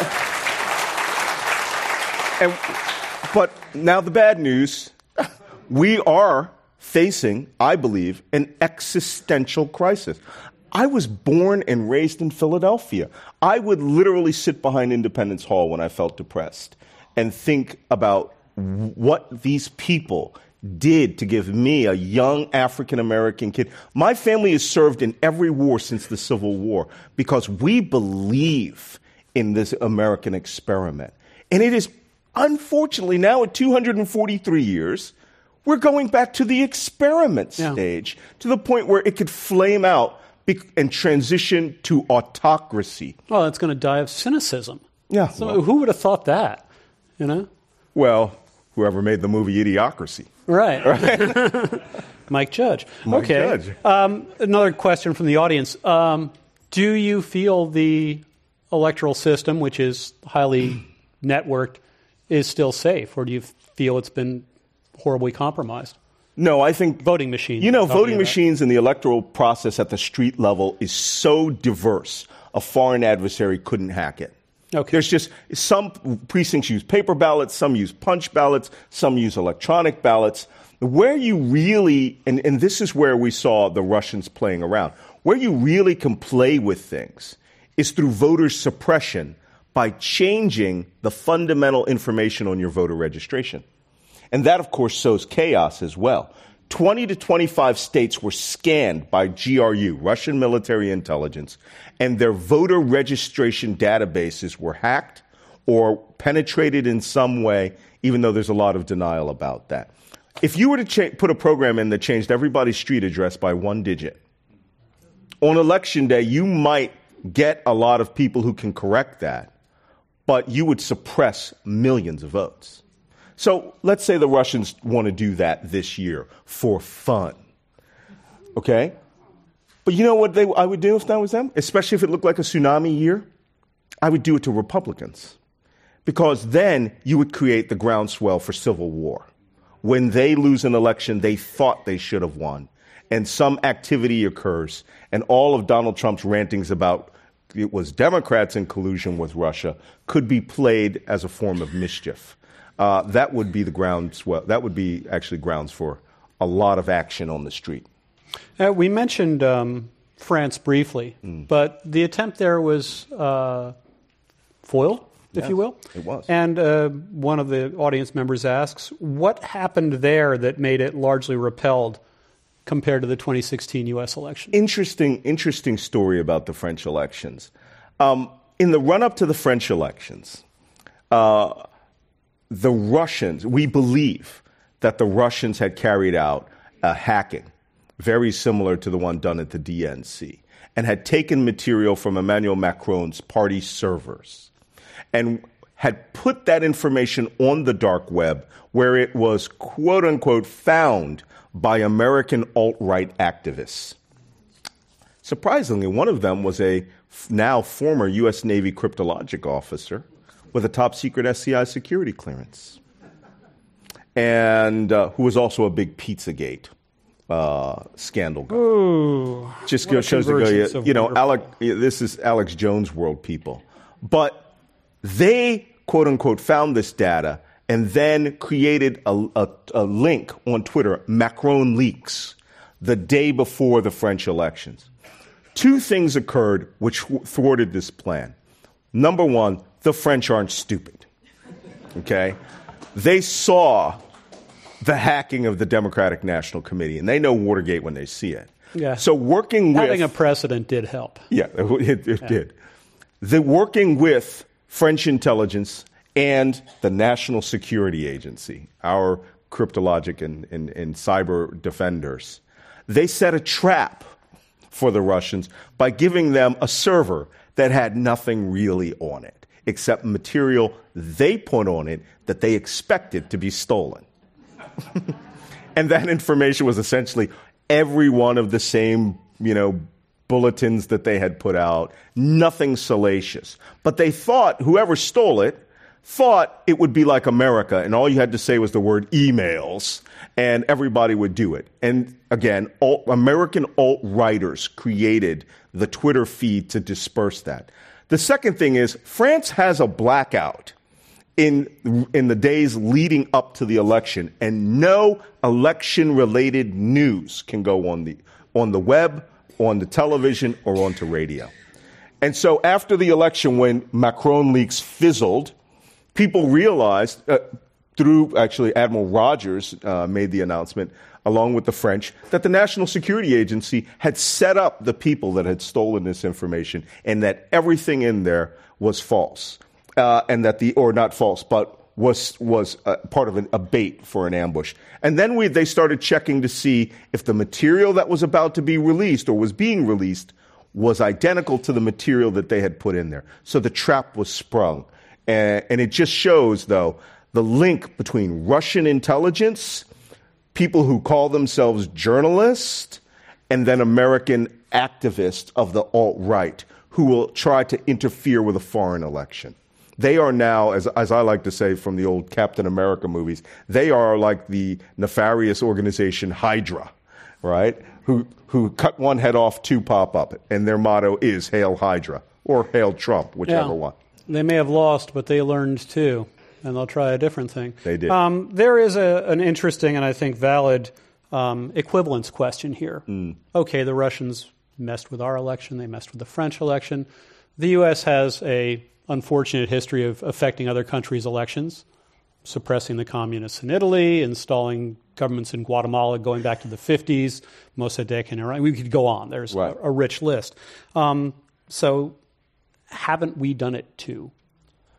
But now the bad news, we are facing, I believe, an existential crisis. I was born and raised in Philadelphia. I would literally sit behind Independence Hall when I felt depressed and think about what these people did to give me, a young African-American kid. My family has served in every war since the Civil War because we believe in this American experiment. And it is, unfortunately, now at 243 years, we're going back to the experiment stage, to the point where it could flame out and transition to autocracy. Well, it's going to die of cynicism. Yeah. So who would have thought that, Well, whoever made the movie Idiocracy. Right. Mike Judge. Judge. Another question from the audience. Do you feel the electoral system, which is highly networked, is still safe? Or do you feel it's been horribly compromised? No, I think voting machines. Voting machines and the electoral process at the street level is so diverse, a foreign adversary couldn't hack it. Okay. There's just some precincts use paper ballots, some use punch ballots, some use electronic ballots. Where you really, and this is where we saw the Russians playing around, where you really can play with things is through voter suppression by changing the fundamental information on your voter registration. And that, of course, sows chaos as well. 20 to 25 states were scanned by GRU, Russian military intelligence, and their voter registration databases were hacked or penetrated in some way, even though there's a lot of denial about that. If you were to put a program in that changed everybody's street address by one digit, on election day, you might get a lot of people who can correct that, but you would suppress millions of votes. So let's say the Russians want to do that this year for fun. Okay? But you know what I would do if that was them? Especially if it looked like a tsunami year? I would do it to Republicans. Because then you would create the groundswell for civil war. When they lose an election they thought they should have won, and some activity occurs, and all of Donald Trump's rantings about it was Democrats in collusion with Russia could be played as a form of mischief. That would be the groundswell. That would be actually grounds for a lot of action on the street. We mentioned France briefly, but the attempt there was foiled, if you will. It was. And one of the audience members asks, what happened there that made it largely repelled compared to the 2016 U.S. election? Interesting story about the French elections. In the run-up to the French elections, the Russians, we believe that the Russians had carried out a hacking very similar to the one done at the DNC, and had taken material from Emmanuel Macron's party servers and had put that information on the dark web where it was, quote unquote, found by American alt-right activists. Surprisingly, one of them was a now former U.S. Navy cryptologic officer with a top secret SCI security clearance, and who was also a big Pizzagate scandal guy. Ooh, just shows this is Alex Jones world people. But they, quote unquote, found this data and then created a link on Twitter, Macron Leaks, the day before the French elections. Two things occurred which thwarted this plan. Number one, the French aren't stupid. Okay? They saw the hacking of the Democratic National Committee, and they know Watergate when they see it. Yeah. So having a precedent did help. Yeah, it did. The working with French intelligence and the National Security Agency, our cryptologic and cyber defenders, they set a trap for the Russians by giving them a server that had nothing really on it, except material they put on it that they expected to be stolen. And that information was essentially every one of the same, bulletins that they had put out, nothing salacious. But they thought, whoever stole it, thought it would be like America, and all you had to say was the word emails, and everybody would do it. And again, American alt-writers created the Twitter feed to disperse that. The second thing is, France has a blackout in the days leading up to the election, and no election-related news can go on the web, on the television, or onto radio. And so after the election, when Macron Leaks fizzled, people realized, through actually Admiral Rogers made the announcement, along with the French, that the National Security Agency had set up the people that had stolen this information, and that everything in there was false. And that not false, but was part of a bait for an ambush. And then they started checking to see if the material that was about to be released or was being released was identical to the material that they had put in there. So the trap was sprung. And it just shows, though, the link between Russian intelligence, people who call themselves journalists, and then American activists of the alt-right who will try to interfere with a foreign election. They are now, as I like to say from the old Captain America movies, they are like the nefarious organization Hydra, right? Who cut one head off, two pop up, and their motto is Hail Hydra, or Hail Trump, whichever one. They may have lost, but they learned too, and they'll try a different thing. They did. There is an interesting and I think valid equivalence question here. Okay, the Russians messed with our election, they messed with the French election. The U.S. has a unfortunate history of affecting other countries' elections, suppressing the communists in Italy, installing governments in Guatemala going back to the 50s, Mossadegh in Iran. We could go on. There's a rich list. So haven't we done it too?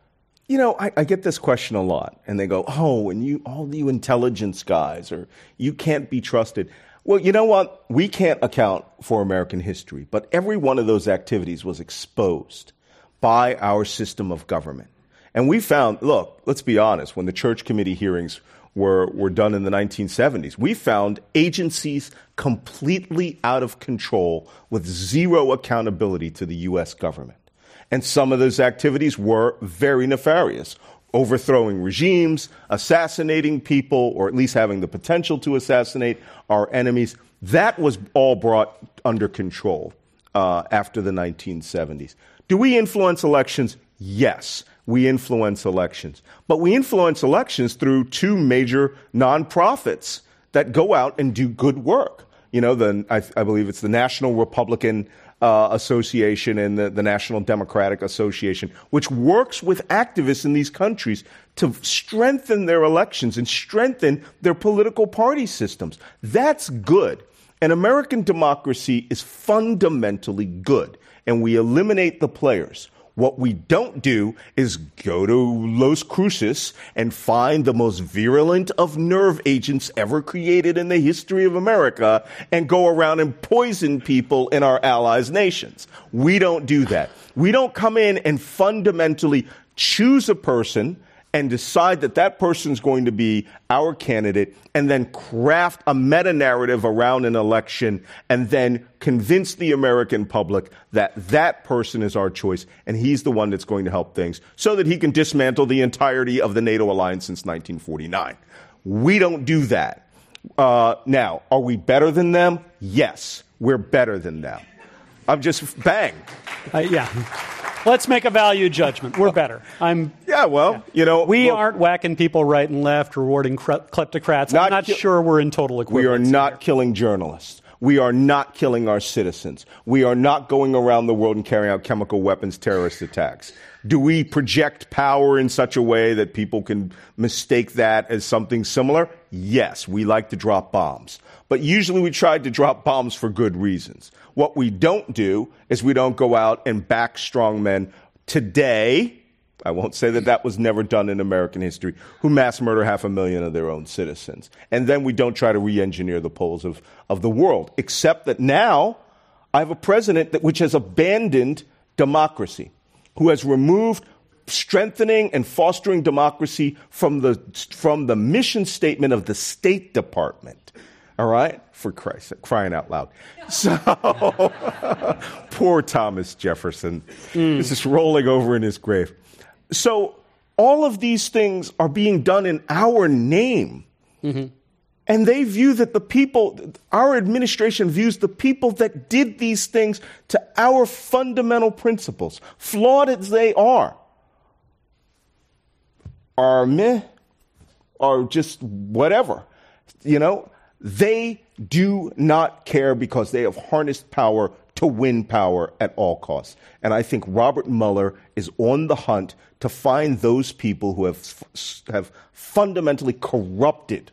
You know, I get this question a lot, and they go, oh, and all you intelligence guys, or you can't be trusted. Well, you know what? We can't account for American history, but every one of those activities was exposed by our system of government. And we found, look, let's be honest, when the Church Committee hearings were done in the 1970s, we found agencies completely out of control with zero accountability to the U.S. government. And some of those activities were very nefarious, overthrowing regimes, assassinating people, or at least having the potential to assassinate our enemies. That was all brought under control after the 1970s. Do we influence elections? Yes, we influence elections. But we influence elections through two major nonprofits that go out and do good work. You know, I believe it's the National Republican Association and the National Democratic Association, which works with activists in these countries to strengthen their elections and strengthen their political party systems. That's good. And American democracy is fundamentally good, and we eliminate the players. What we don't do is go to Los Cruces and find the most virulent of nerve agents ever created in the history of America and go around and poison people in our allies' nations. We don't do that. We don't come in and fundamentally choose a person and decide that that person is going to be our candidate and then craft a meta-narrative around an election and then convince the American public that that person is our choice and he's the one that's going to help things so that he can dismantle the entirety of the NATO alliance since 1949. We don't do that. Now, are we better than them? Yes, we're better than them. I'm just, bang. Yeah. Let's make a value judgment. We're better. You know. We aren't whacking people right and left, rewarding kleptocrats. I'm not sure we're in total equivalence. We are not killing journalists. We are not killing our citizens. We are not going around the world and carrying out chemical weapons terrorist attacks. Do we project power in such a way that people can mistake that as something similar? Yes, we like to drop bombs. But usually we try to drop bombs for good reasons. What we don't do is we don't go out and back strong men today. I won't say that was never done in American history, who mass murder 500,000 of their own citizens. And then we don't try to re-engineer the polls of the world, except that now I have a president which has abandoned democracy, who has removed strengthening and fostering democracy from the mission statement of the State Department. All right? For Christ's sake, crying out loud. So, poor Thomas Jefferson is just rolling over in his grave. So, all of these things are being done in our name. Mm-hmm. And they view that the people, our administration views the people that did these things to our fundamental principles, flawed as they are meh, or just whatever. You know, they do not care because they have harnessed power to win power at all costs. And I think Robert Mueller is on the hunt to find those people who have fundamentally corrupted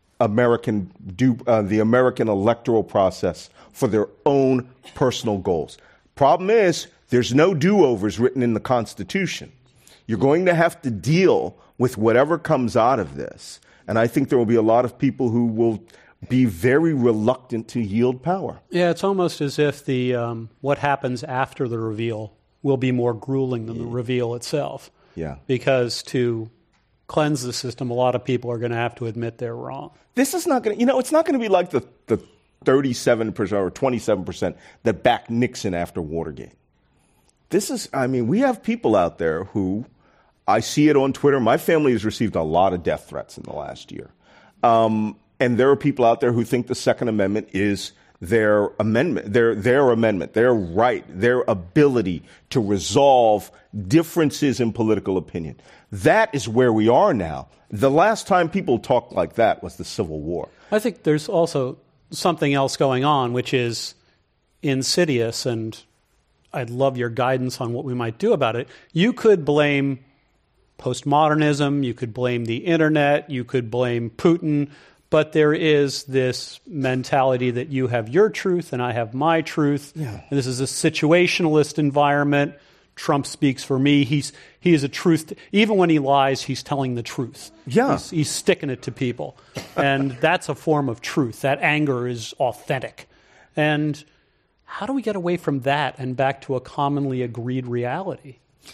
the American electoral process for their own personal goals. Problem is, there's no do-overs written in the Constitution. You're going to have to deal with whatever comes out of this. And I think there will be a lot of people who will be very reluctant to yield power. Yeah, it's almost as if the what happens after the reveal will be more grueling than the reveal itself. Yeah. Because to cleanse the system, a lot of people are going to have to admit they're wrong. This is not going to, it's not going to be like the 37% or 27% that backed Nixon after Watergate. We have people out there who, I see it on Twitter. My family has received a lot of death threats in the last year. And there are people out there who think the Second Amendment is their amendment, their amendment, their right, their ability to resolve differences in political opinion. That is where we are now. The last time people talked like that was the Civil War. I think there's also something else going on, which is insidious, and I'd love your guidance on what we might do about it. You could blame postmodernism, you could blame the internet, you could blame Putin, but there is this mentality that you have your truth and I have my truth. Yeah. And this is a situationalist environment. Trump speaks for me. He is a truth. Even when he lies, he's telling the truth. Yeah. He's sticking it to people. And that's a form of truth. That anger is authentic. And how do we get away from that and back to a commonly agreed reality?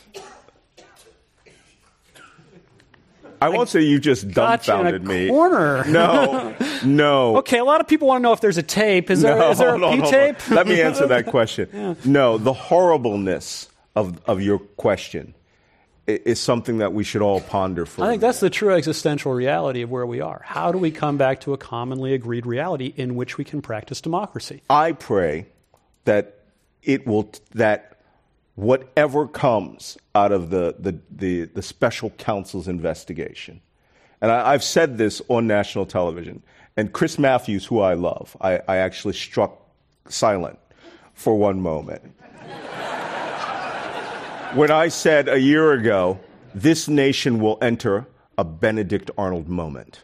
I won't say you just dumbfounded me. Corner. No. Okay, a lot of people want to know if there's a tape. Is there a P-tape? Let me answer that question. Yeah. No, the horribleness of your question is something that we should all ponder for. I think that's the true existential reality of where we are. How do we come back to a commonly agreed reality in which we can practice democracy? I pray that that whatever comes out of the special counsel's investigation, and I've said this on national television, and Chris Matthews, who I love, I actually struck silent for one moment. When I said a year ago, this nation will enter a Benedict Arnold moment.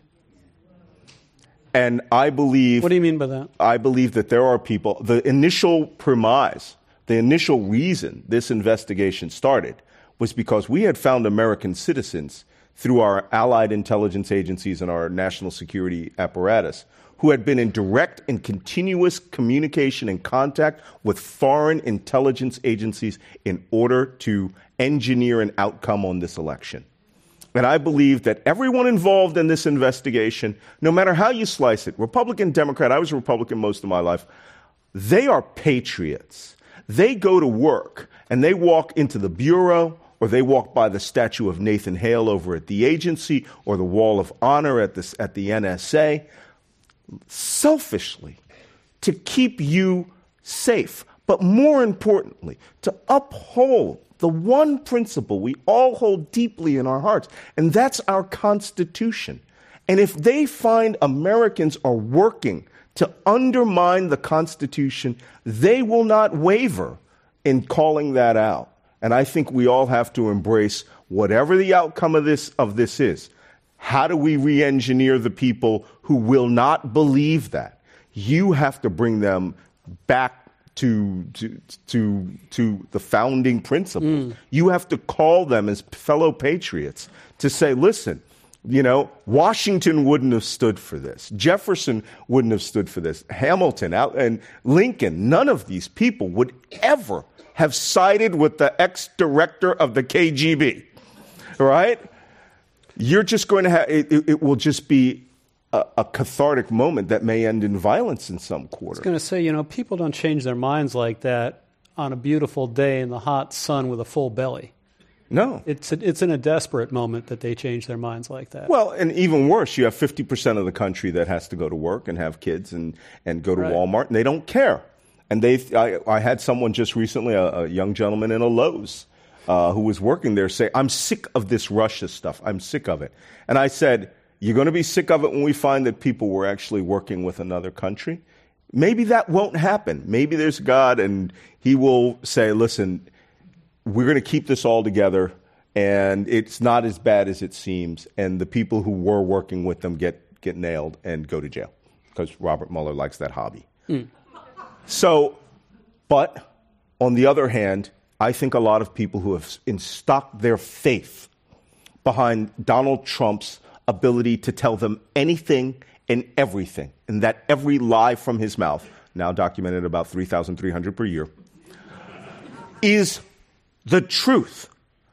And I believe... What do you mean by that? I believe that there are people... The initial premise, the initial reason this investigation started was because we had found American citizens through our allied intelligence agencies and our national security apparatus who had been in direct and continuous communication and contact with foreign intelligence agencies in order to engineer an outcome on this election. And I believe that everyone involved in this investigation, no matter how you slice it, Republican, Democrat, I was a Republican most of my life, they are patriots. They go to work and they walk into the Bureau or they walk by the statue of Nathan Hale over at the agency or the Wall of Honor at the NSA, selfishly to keep you safe, but more importantly, to uphold the one principle we all hold deeply in our hearts, and that's our Constitution. And if they find Americans are working to undermine the Constitution, they will not waver in calling that out. And I think we all have to embrace whatever the outcome of this is. How do we re-engineer the people who will not believe that? You have to bring them back to the founding principles. You have to call them as fellow patriots to say, listen, Washington wouldn't have stood for this. Jefferson wouldn't have stood for this. Hamilton and Lincoln, none of these people would ever have sided with the ex-director of the KGB, right? You're just going to have, it will just be a cathartic moment that may end in violence in some quarter. I was going to say, people don't change their minds like that on a beautiful day in the hot sun with a full belly. No. It's in a desperate moment that they change their minds like that. Well, and even worse, you have 50% of the country that has to go to work and have kids and go to Walmart, and they don't care. And I had someone just recently, a young gentleman in a Lowe's, who was working there say, I'm sick of this Russia stuff. I'm sick of it. And I said, you're going to be sick of it when we find that people were actually working with another country? Maybe that won't happen. Maybe there's God and he will say, listen, we're going to keep this all together and it's not as bad as it seems. And the people who were working with them get nailed and go to jail because Robert Mueller likes that hobby. So, but on the other hand, I think a lot of people who have stocked their faith behind Donald Trump's ability to tell them anything and everything, and that every lie from his mouth, now documented about 3,300 per year, is the truth.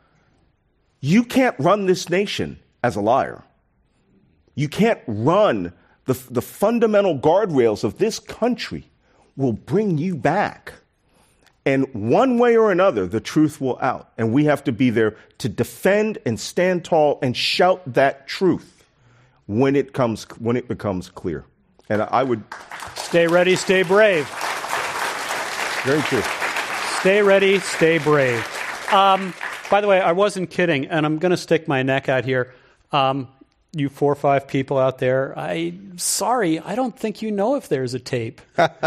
You can't run this nation as a liar. You can't run the fundamental guardrails of this country will bring you back. And one way or another, the truth will out. And we have to be there to defend and stand tall and shout that truth when it becomes clear. And I would... Stay ready, stay brave. Very true. Stay ready, stay brave. By the way, I wasn't kidding, and I'm going to stick my neck out here. You 4 or 5 people out there, I don't think you know if there's a tape.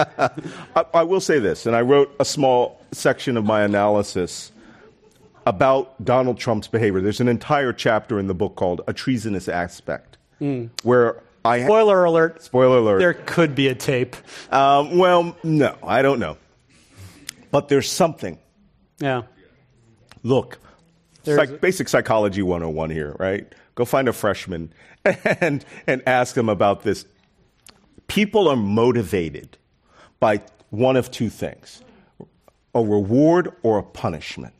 I will say this, and I wrote a small section of my analysis about Donald Trump's behavior. There's an entire chapter in the book called A Treasonous Aspect, where I... Spoiler alert. Spoiler alert. There could be a tape. Well, no, I don't know. But there's something. Yeah. Look, basic psychology 101 here, right? Go find a freshman and ask them about this. People are motivated by one of two things, a reward or a punishment.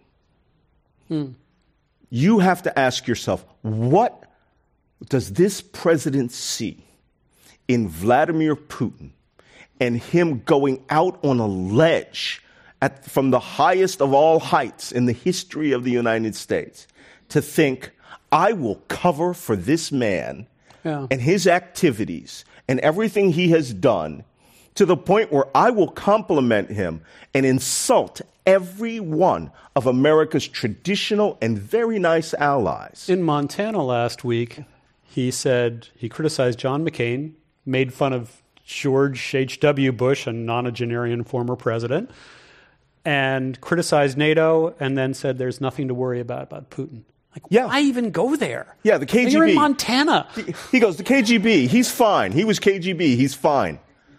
You have to ask yourself, what does this president see in Vladimir Putin and him going out on a ledge from the highest of all heights in the history of the United States to think, I will cover for this man and his activities and everything he has done to the point where I will compliment him and insult every one of America's traditional and very nice allies. In Montana last week, he criticized John McCain, made fun of George H.W. Bush, a nonagenarian former president, and criticized NATO, and then said there's nothing to worry about Putin. Why even go there? Yeah, the KGB. You're in Montana. He goes, the KGB, he's fine. He was KGB, he's fine.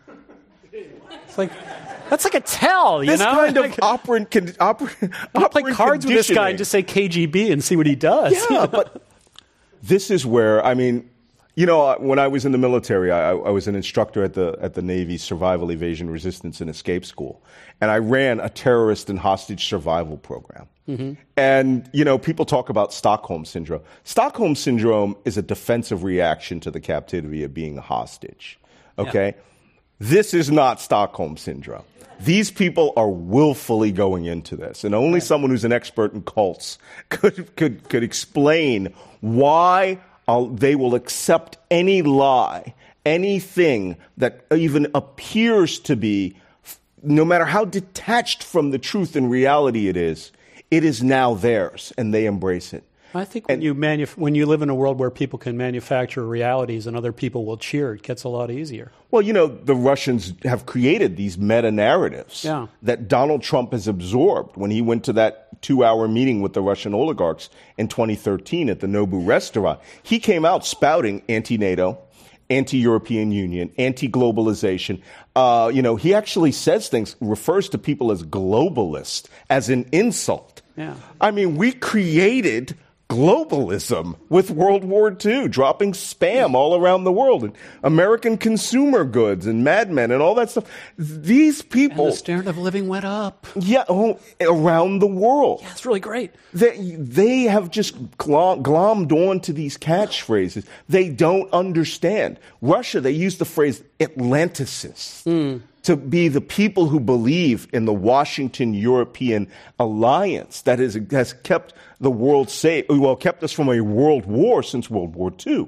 It's like, that's like a tell, you know? This kind of operant play cards with this guy and just say KGB and see what he does. Yeah, but this is where, I mean, you know, when I was in the military, I was an instructor at the Navy Survival, Evasion, Resistance, and Escape School. And I ran a terrorist and hostage survival program. Mm-hmm. And, you know, people talk about Stockholm Syndrome. Stockholm Syndrome is a defensive reaction to the captivity of being a hostage. Okay? Yeah. This is not Stockholm Syndrome. These people are willfully going into this. And only someone who's an expert in cults could explain why they will accept any lie, anything that even appears to be, no matter how detached from the truth and reality it is now theirs, and they embrace it. I think when you live in a world where people can manufacture realities and other people will cheer, it gets a lot easier. Well, you know, the Russians have created these meta-narratives that Donald Trump has absorbed when he went to that 2-hour meeting with the Russian oligarchs in 2013 at the Nobu restaurant. He came out spouting anti-NATO, anti-European Union, anti-globalization. You know, he actually says things, refers to people as globalists, as an insult. Yeah. I mean, we created globalism with World War II, dropping spam all around the world, and American consumer goods and Mad Men and all that stuff. These people... And the standard of living went up. Yeah, around the world. Yeah, it's really great. They have just glommed on to these catchphrases. They don't understand. Russia, they use the phrase Atlanticists. To be the people who believe in the Washington-European alliance that has kept the world safe, well, kept us from a world war since World War II.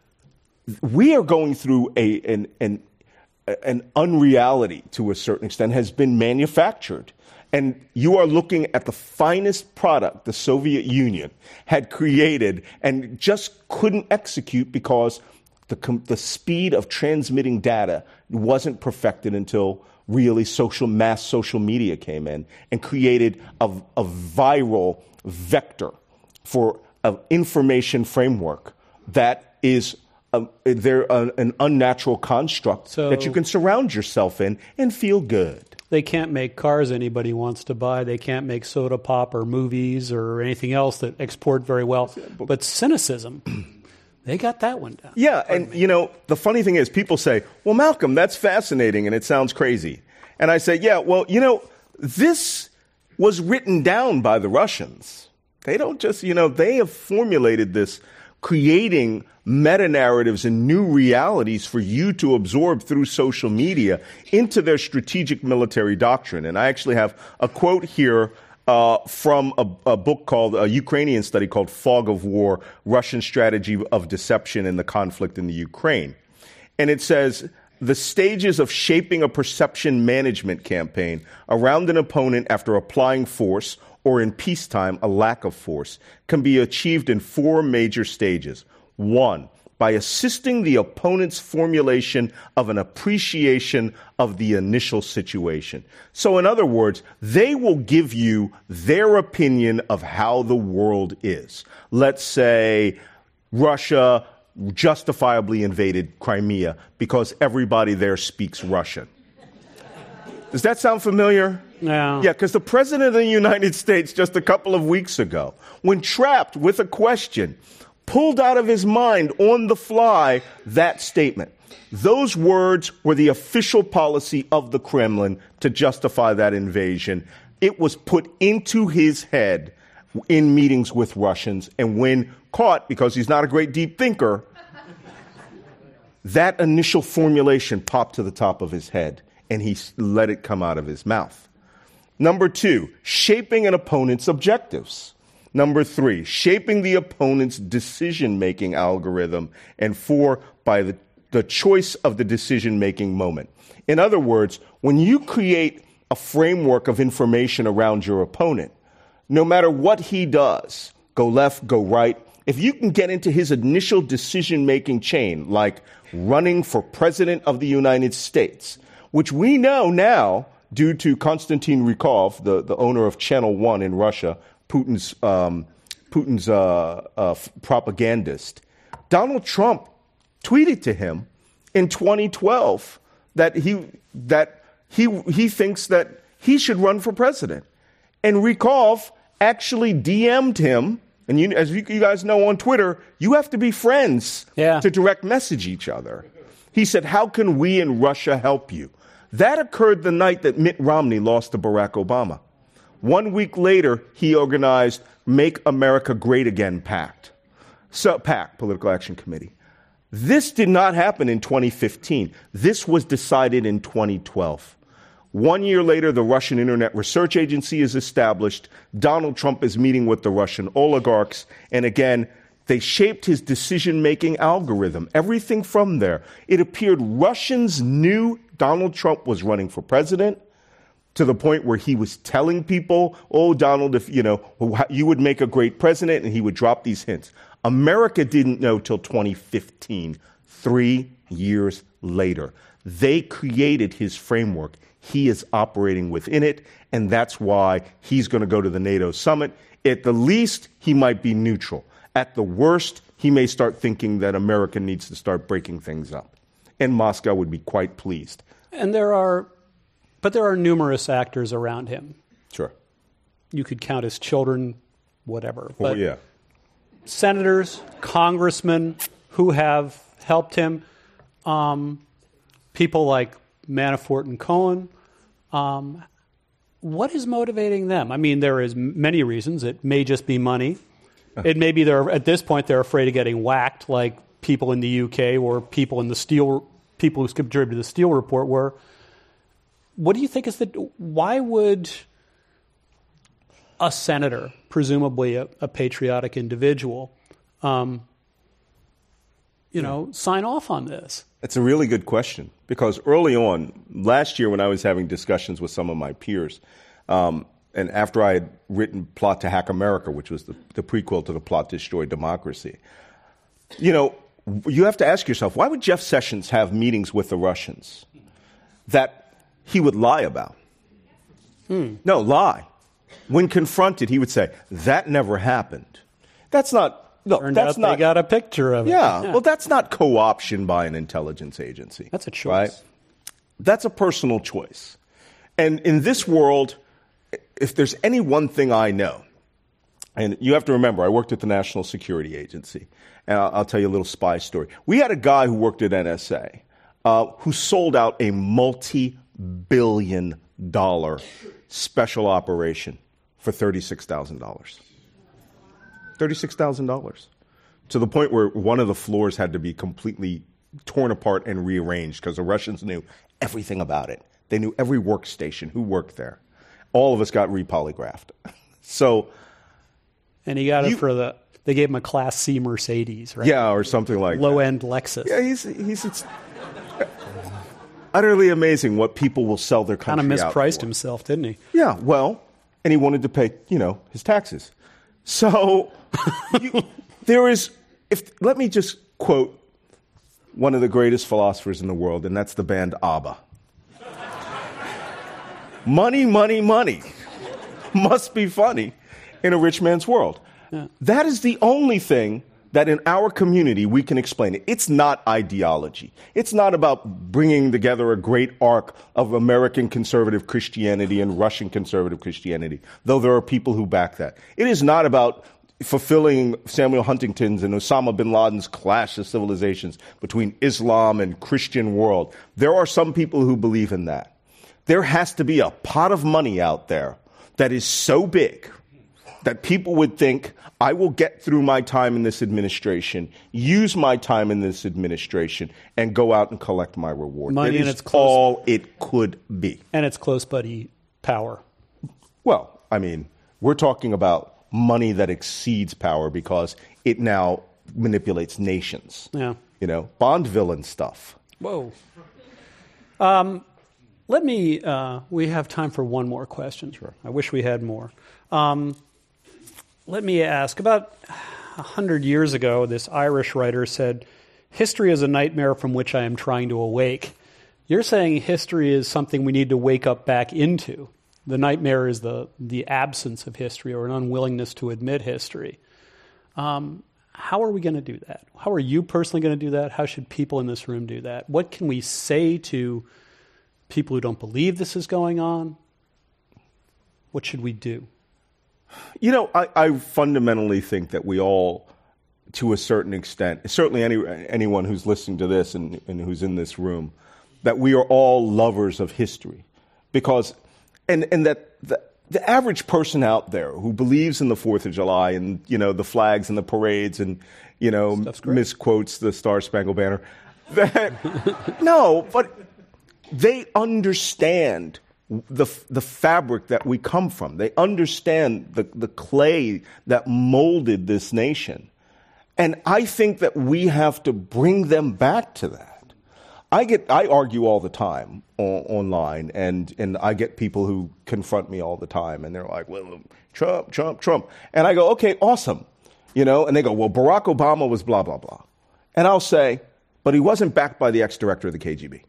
We are going through an unreality to a certain extent, has been manufactured. And you are looking at the finest product the Soviet Union had created and just couldn't execute because the speed of transmitting data wasn't perfected until really mass social media came in and created a viral vector for an information framework that is an unnatural construct that you can surround yourself in and feel good. They can't make cars anybody wants to buy. They can't make soda pop or movies or anything else that export very well. But cynicism... They got that one down. Yeah, and, you know, the funny thing is people say, well, Malcolm, that's fascinating and it sounds crazy. And I say, yeah, well, you know, this was written down by the Russians. They don't just, you know, they have formulated this, creating meta-narratives and new realities for you to absorb through social media into their strategic military doctrine. And I actually have a quote here from a book called, a Ukrainian study called Fog of War, Russian Strategy of Deception in the Conflict in the Ukraine. And it says, the stages of shaping a perception management campaign around an opponent after applying force or in peacetime, a lack of force, can be achieved in 4 major stages. 1, by assisting the opponent's formulation of an appreciation of the initial situation. So in other words, they will give you their opinion of how the world is. Let's say Russia justifiably invaded Crimea because everybody there speaks Russian. Does that sound familiar? Yeah. Yeah, because the President of the United States just a couple of weeks ago, when trapped with a question, pulled out of his mind on the fly that statement. Those words were the official policy of the Kremlin to justify that invasion. It was put into his head in meetings with Russians, and when caught, because he's not a great deep thinker, that initial formulation popped to the top of his head, and he let it come out of his mouth. Number 2, shaping an opponent's objectives. Number 3, shaping the opponent's decision-making algorithm. And 4, by the choice of the decision-making moment. In other words, when you create a framework of information around your opponent, no matter what he does, go left, go right, if you can get into his initial decision-making chain, like running for president of the United States, which we know now, due to Konstantin Rykov, the owner of Channel One in Russia, Putin's propagandist, Donald Trump tweeted to him in 2012 that he thinks that he should run for president. And Rykov actually DM'd him, and as you guys know on Twitter, you have to be friends to direct message each other. He said, "How can we in Russia help you?" That occurred the night that Mitt Romney lost to Barack Obama. 1 week later, he organized Make America Great Again PAC, Political Action Committee. This did not happen in 2015. This was decided in 2012. 1 year later, the Russian Internet Research Agency is established. Donald Trump is meeting with the Russian oligarchs. And again, they shaped his decision-making algorithm. Everything from there. It appeared Russians knew Donald Trump was running for president, to the point where he was telling people, "Oh, Donald, if you would make a great president," and he would drop these hints. America didn't know till 2015, 3 years later. They created his framework. He is operating within it, and that's why he's going to go to the NATO summit. At the least, he might be neutral. At the worst, he may start thinking that America needs to start breaking things up. And Moscow would be quite pleased. And there are numerous actors around him. Sure. You could count his children, whatever. Oh, yeah. Senators, congressmen who have helped him, people like Manafort and Cohen. What is motivating them? I mean, there is many reasons. It may just be money. It may be at this point they're afraid of getting whacked, like people in the UK or people who contributed to the Steele report were. What do you think why would a senator, presumably a patriotic individual, sign off on this? It's a really good question, because early on, last year when I was having discussions with some of my peers, and after I had written Plot to Hack America, which was the prequel to the Plot to Destroy Democracy, you have to ask yourself, why would Jeff Sessions have meetings with the Russians that he would lie about? No, lie. When confronted, he would say, "That never happened." That's not. No, Turned that's out not. They got a picture of it. Yeah. Well, that's not co-option by an intelligence agency. That's a choice. Right? That's a personal choice. And in this world, if there's any one thing I know, and you have to remember, I worked at the National Security Agency, and I'll tell you a little spy story. We had a guy who worked at NSA who sold out a multi-billion-dollar special operation for $36,000. $36,000. To the point where one of the floors had to be completely torn apart and rearranged because the Russians knew everything about it. They knew every workstation, who worked there. All of us got repolygraphed. And he got it they gave him a Class C Mercedes, right? Yeah, or something like Low-end Lexus. Yeah, it's utterly amazing what people will sell their country Kind of out mispriced for. himself, didn't he? Yeah, well, and he wanted to pay, his taxes. So let me just quote one of the greatest philosophers in the world, and that's the band ABBA. Money, money, money must be funny in a rich man's world. Yeah. That is the only thing that in our community we can explain it. It's not ideology. It's not about bringing together a great arc of American conservative Christianity and Russian conservative Christianity, though there are people who back that. It is not about fulfilling Samuel Huntington's and Osama bin Laden's clash of civilizations between Islam and Christian world. There are some people who believe in that. There has to be a pot of money out there that is so big that people would think, I will get through my time in this administration, use my time in this administration, and go out and collect my reward. Money, that is all it could be. And it's close buddy power. Well, I mean, we're talking about money that exceeds power because it now manipulates nations. Yeah. You know, Bond villain stuff. Whoa. We have time for one more question. Sure. I wish we had more. Let me ask, about 100 years ago, this Irish writer said, history is a nightmare from which I am trying to awake. You're saying history is something we need to wake up back into. The nightmare is the absence of history or an unwillingness to admit history. How are we going to do that? How are you personally going to do that? How should people in this room do that? What can we say to people who don't believe this is going on? What should we do? You know, I fundamentally think that we all, to a certain extent, certainly anyone who's listening to this and who's in this room, that we are all lovers of history. Because, and that the average person out there who believes in the 4th of July and, you know, the flags and the parades and, you know, misquotes the Star Spangled Banner, no, but they understand the fabric that we come from. They understand the clay that molded this nation. And I think that we have to bring them back to that. I argue all the time online, and I get people who confront me all the time, and they're like, well, Trump. And I go, okay, awesome. You know, and they go, well, Barack Obama was blah, blah, blah. And I'll say, but he wasn't backed by the ex-director of the KGB.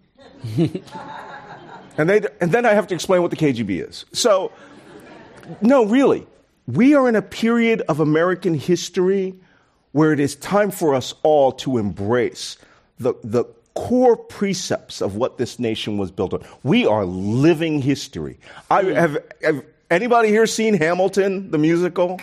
And then I have to explain what the KGB is. So, no, really, we are in a period of American history where it is time for us all to embrace the core precepts of what this nation was built on. We are living history. Have anybody here seen Hamilton, the musical?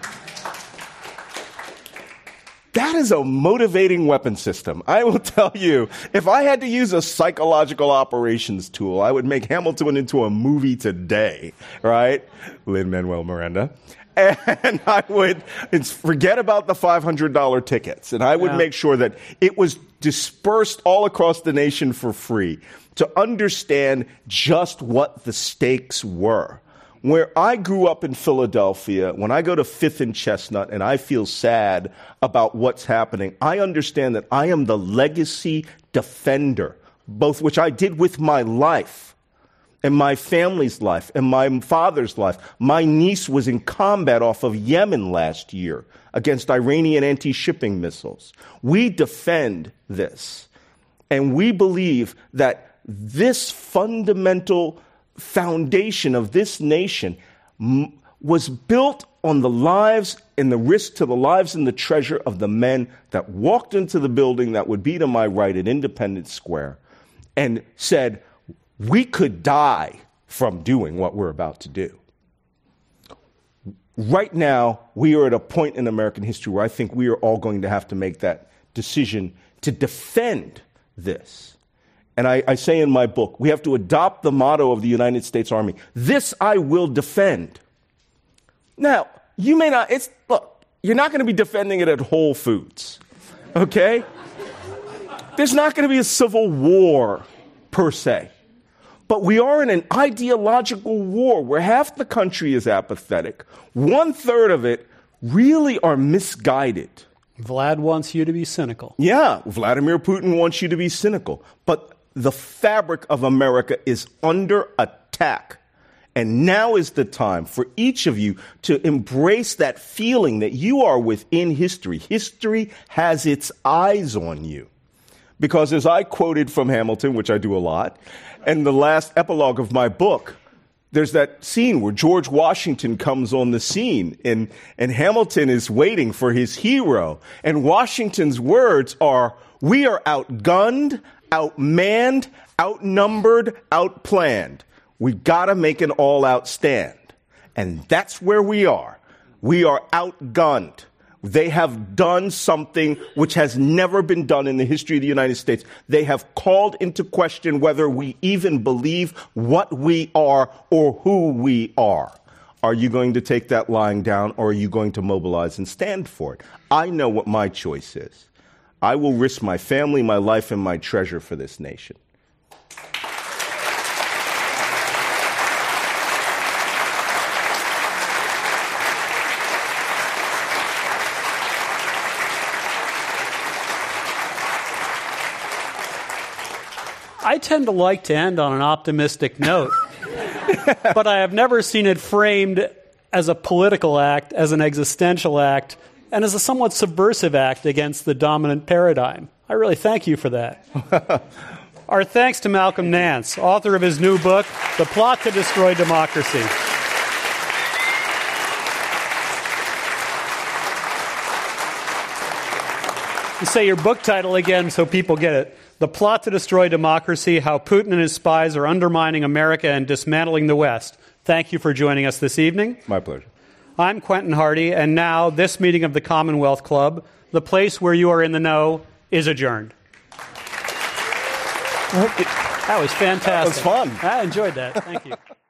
That is a motivating weapon system. I will tell you, if I had to use a psychological operations tool, I would make Hamilton into a movie today, right? Lin-Manuel Miranda. And I would forget about the $500 tickets. And I would make sure that it was dispersed all across the nation for free to understand just what the stakes were. Where I grew up in Philadelphia, when I go to 5th and Chestnut and I feel sad about what's happening, I understand that I am the legacy defender, both which I did with my life and my family's life and my father's life. My niece was in combat off of Yemen last year against Iranian anti-shipping missiles. We defend this, and we believe that this fundamental foundation of this nation was built on the lives and the risk to the lives and the treasure of the men that walked into the building that would be to my right at Independence Square and said, we could die from doing what we're about to do. Right now, we are at a point in American history where I think we are all going to have to make that decision to defend this. And I say in my book, we have to adopt the motto of the United States Army. This I will defend. Now, you may not, look, you're not going to be defending it at Whole Foods, okay? There's not going to be a civil war, per se. But we are in an ideological war where half the country is apathetic. 1/3 of it really are misguided. Vlad wants you to be cynical. Yeah, Vladimir Putin wants you to be cynical. But the fabric of America is under attack. And now is the time for each of you to embrace that feeling that you are within history. History has its eyes on you. Because as I quoted from Hamilton, which I do a lot, and the last epilogue of my book, There's that scene where George Washington comes on the scene and Hamilton is waiting for his hero. And Washington's words are, "We are outgunned, outmanned, outnumbered, outplanned. We've got to make an all-out stand." And that's where we are. We are outgunned. They have done something which has never been done in the history of the United States. They have called into question whether we even believe what we are or who we are. Are you going to take that lying down, or are you going to mobilize and stand for it? I know what my choice is. I will risk my family, my life, and my treasure for this nation. I tend to like to end on an optimistic note, but I have never seen it framed as a political act, as an existential act, and as a somewhat subversive act against the dominant paradigm. I really thank you for that. Our thanks to Malcolm Nance, author of his new book, The Plot to Destroy Democracy. You say your book title again so people get it. The Plot to Destroy Democracy, How Putin and His Spies Are Undermining America and Dismantling the West. Thank you for joining us this evening. My pleasure. I'm Quentin Hardy, and now this meeting of the Commonwealth Club, the place where you are in the know, is adjourned. That was fantastic. That was fun. I enjoyed that. Thank you.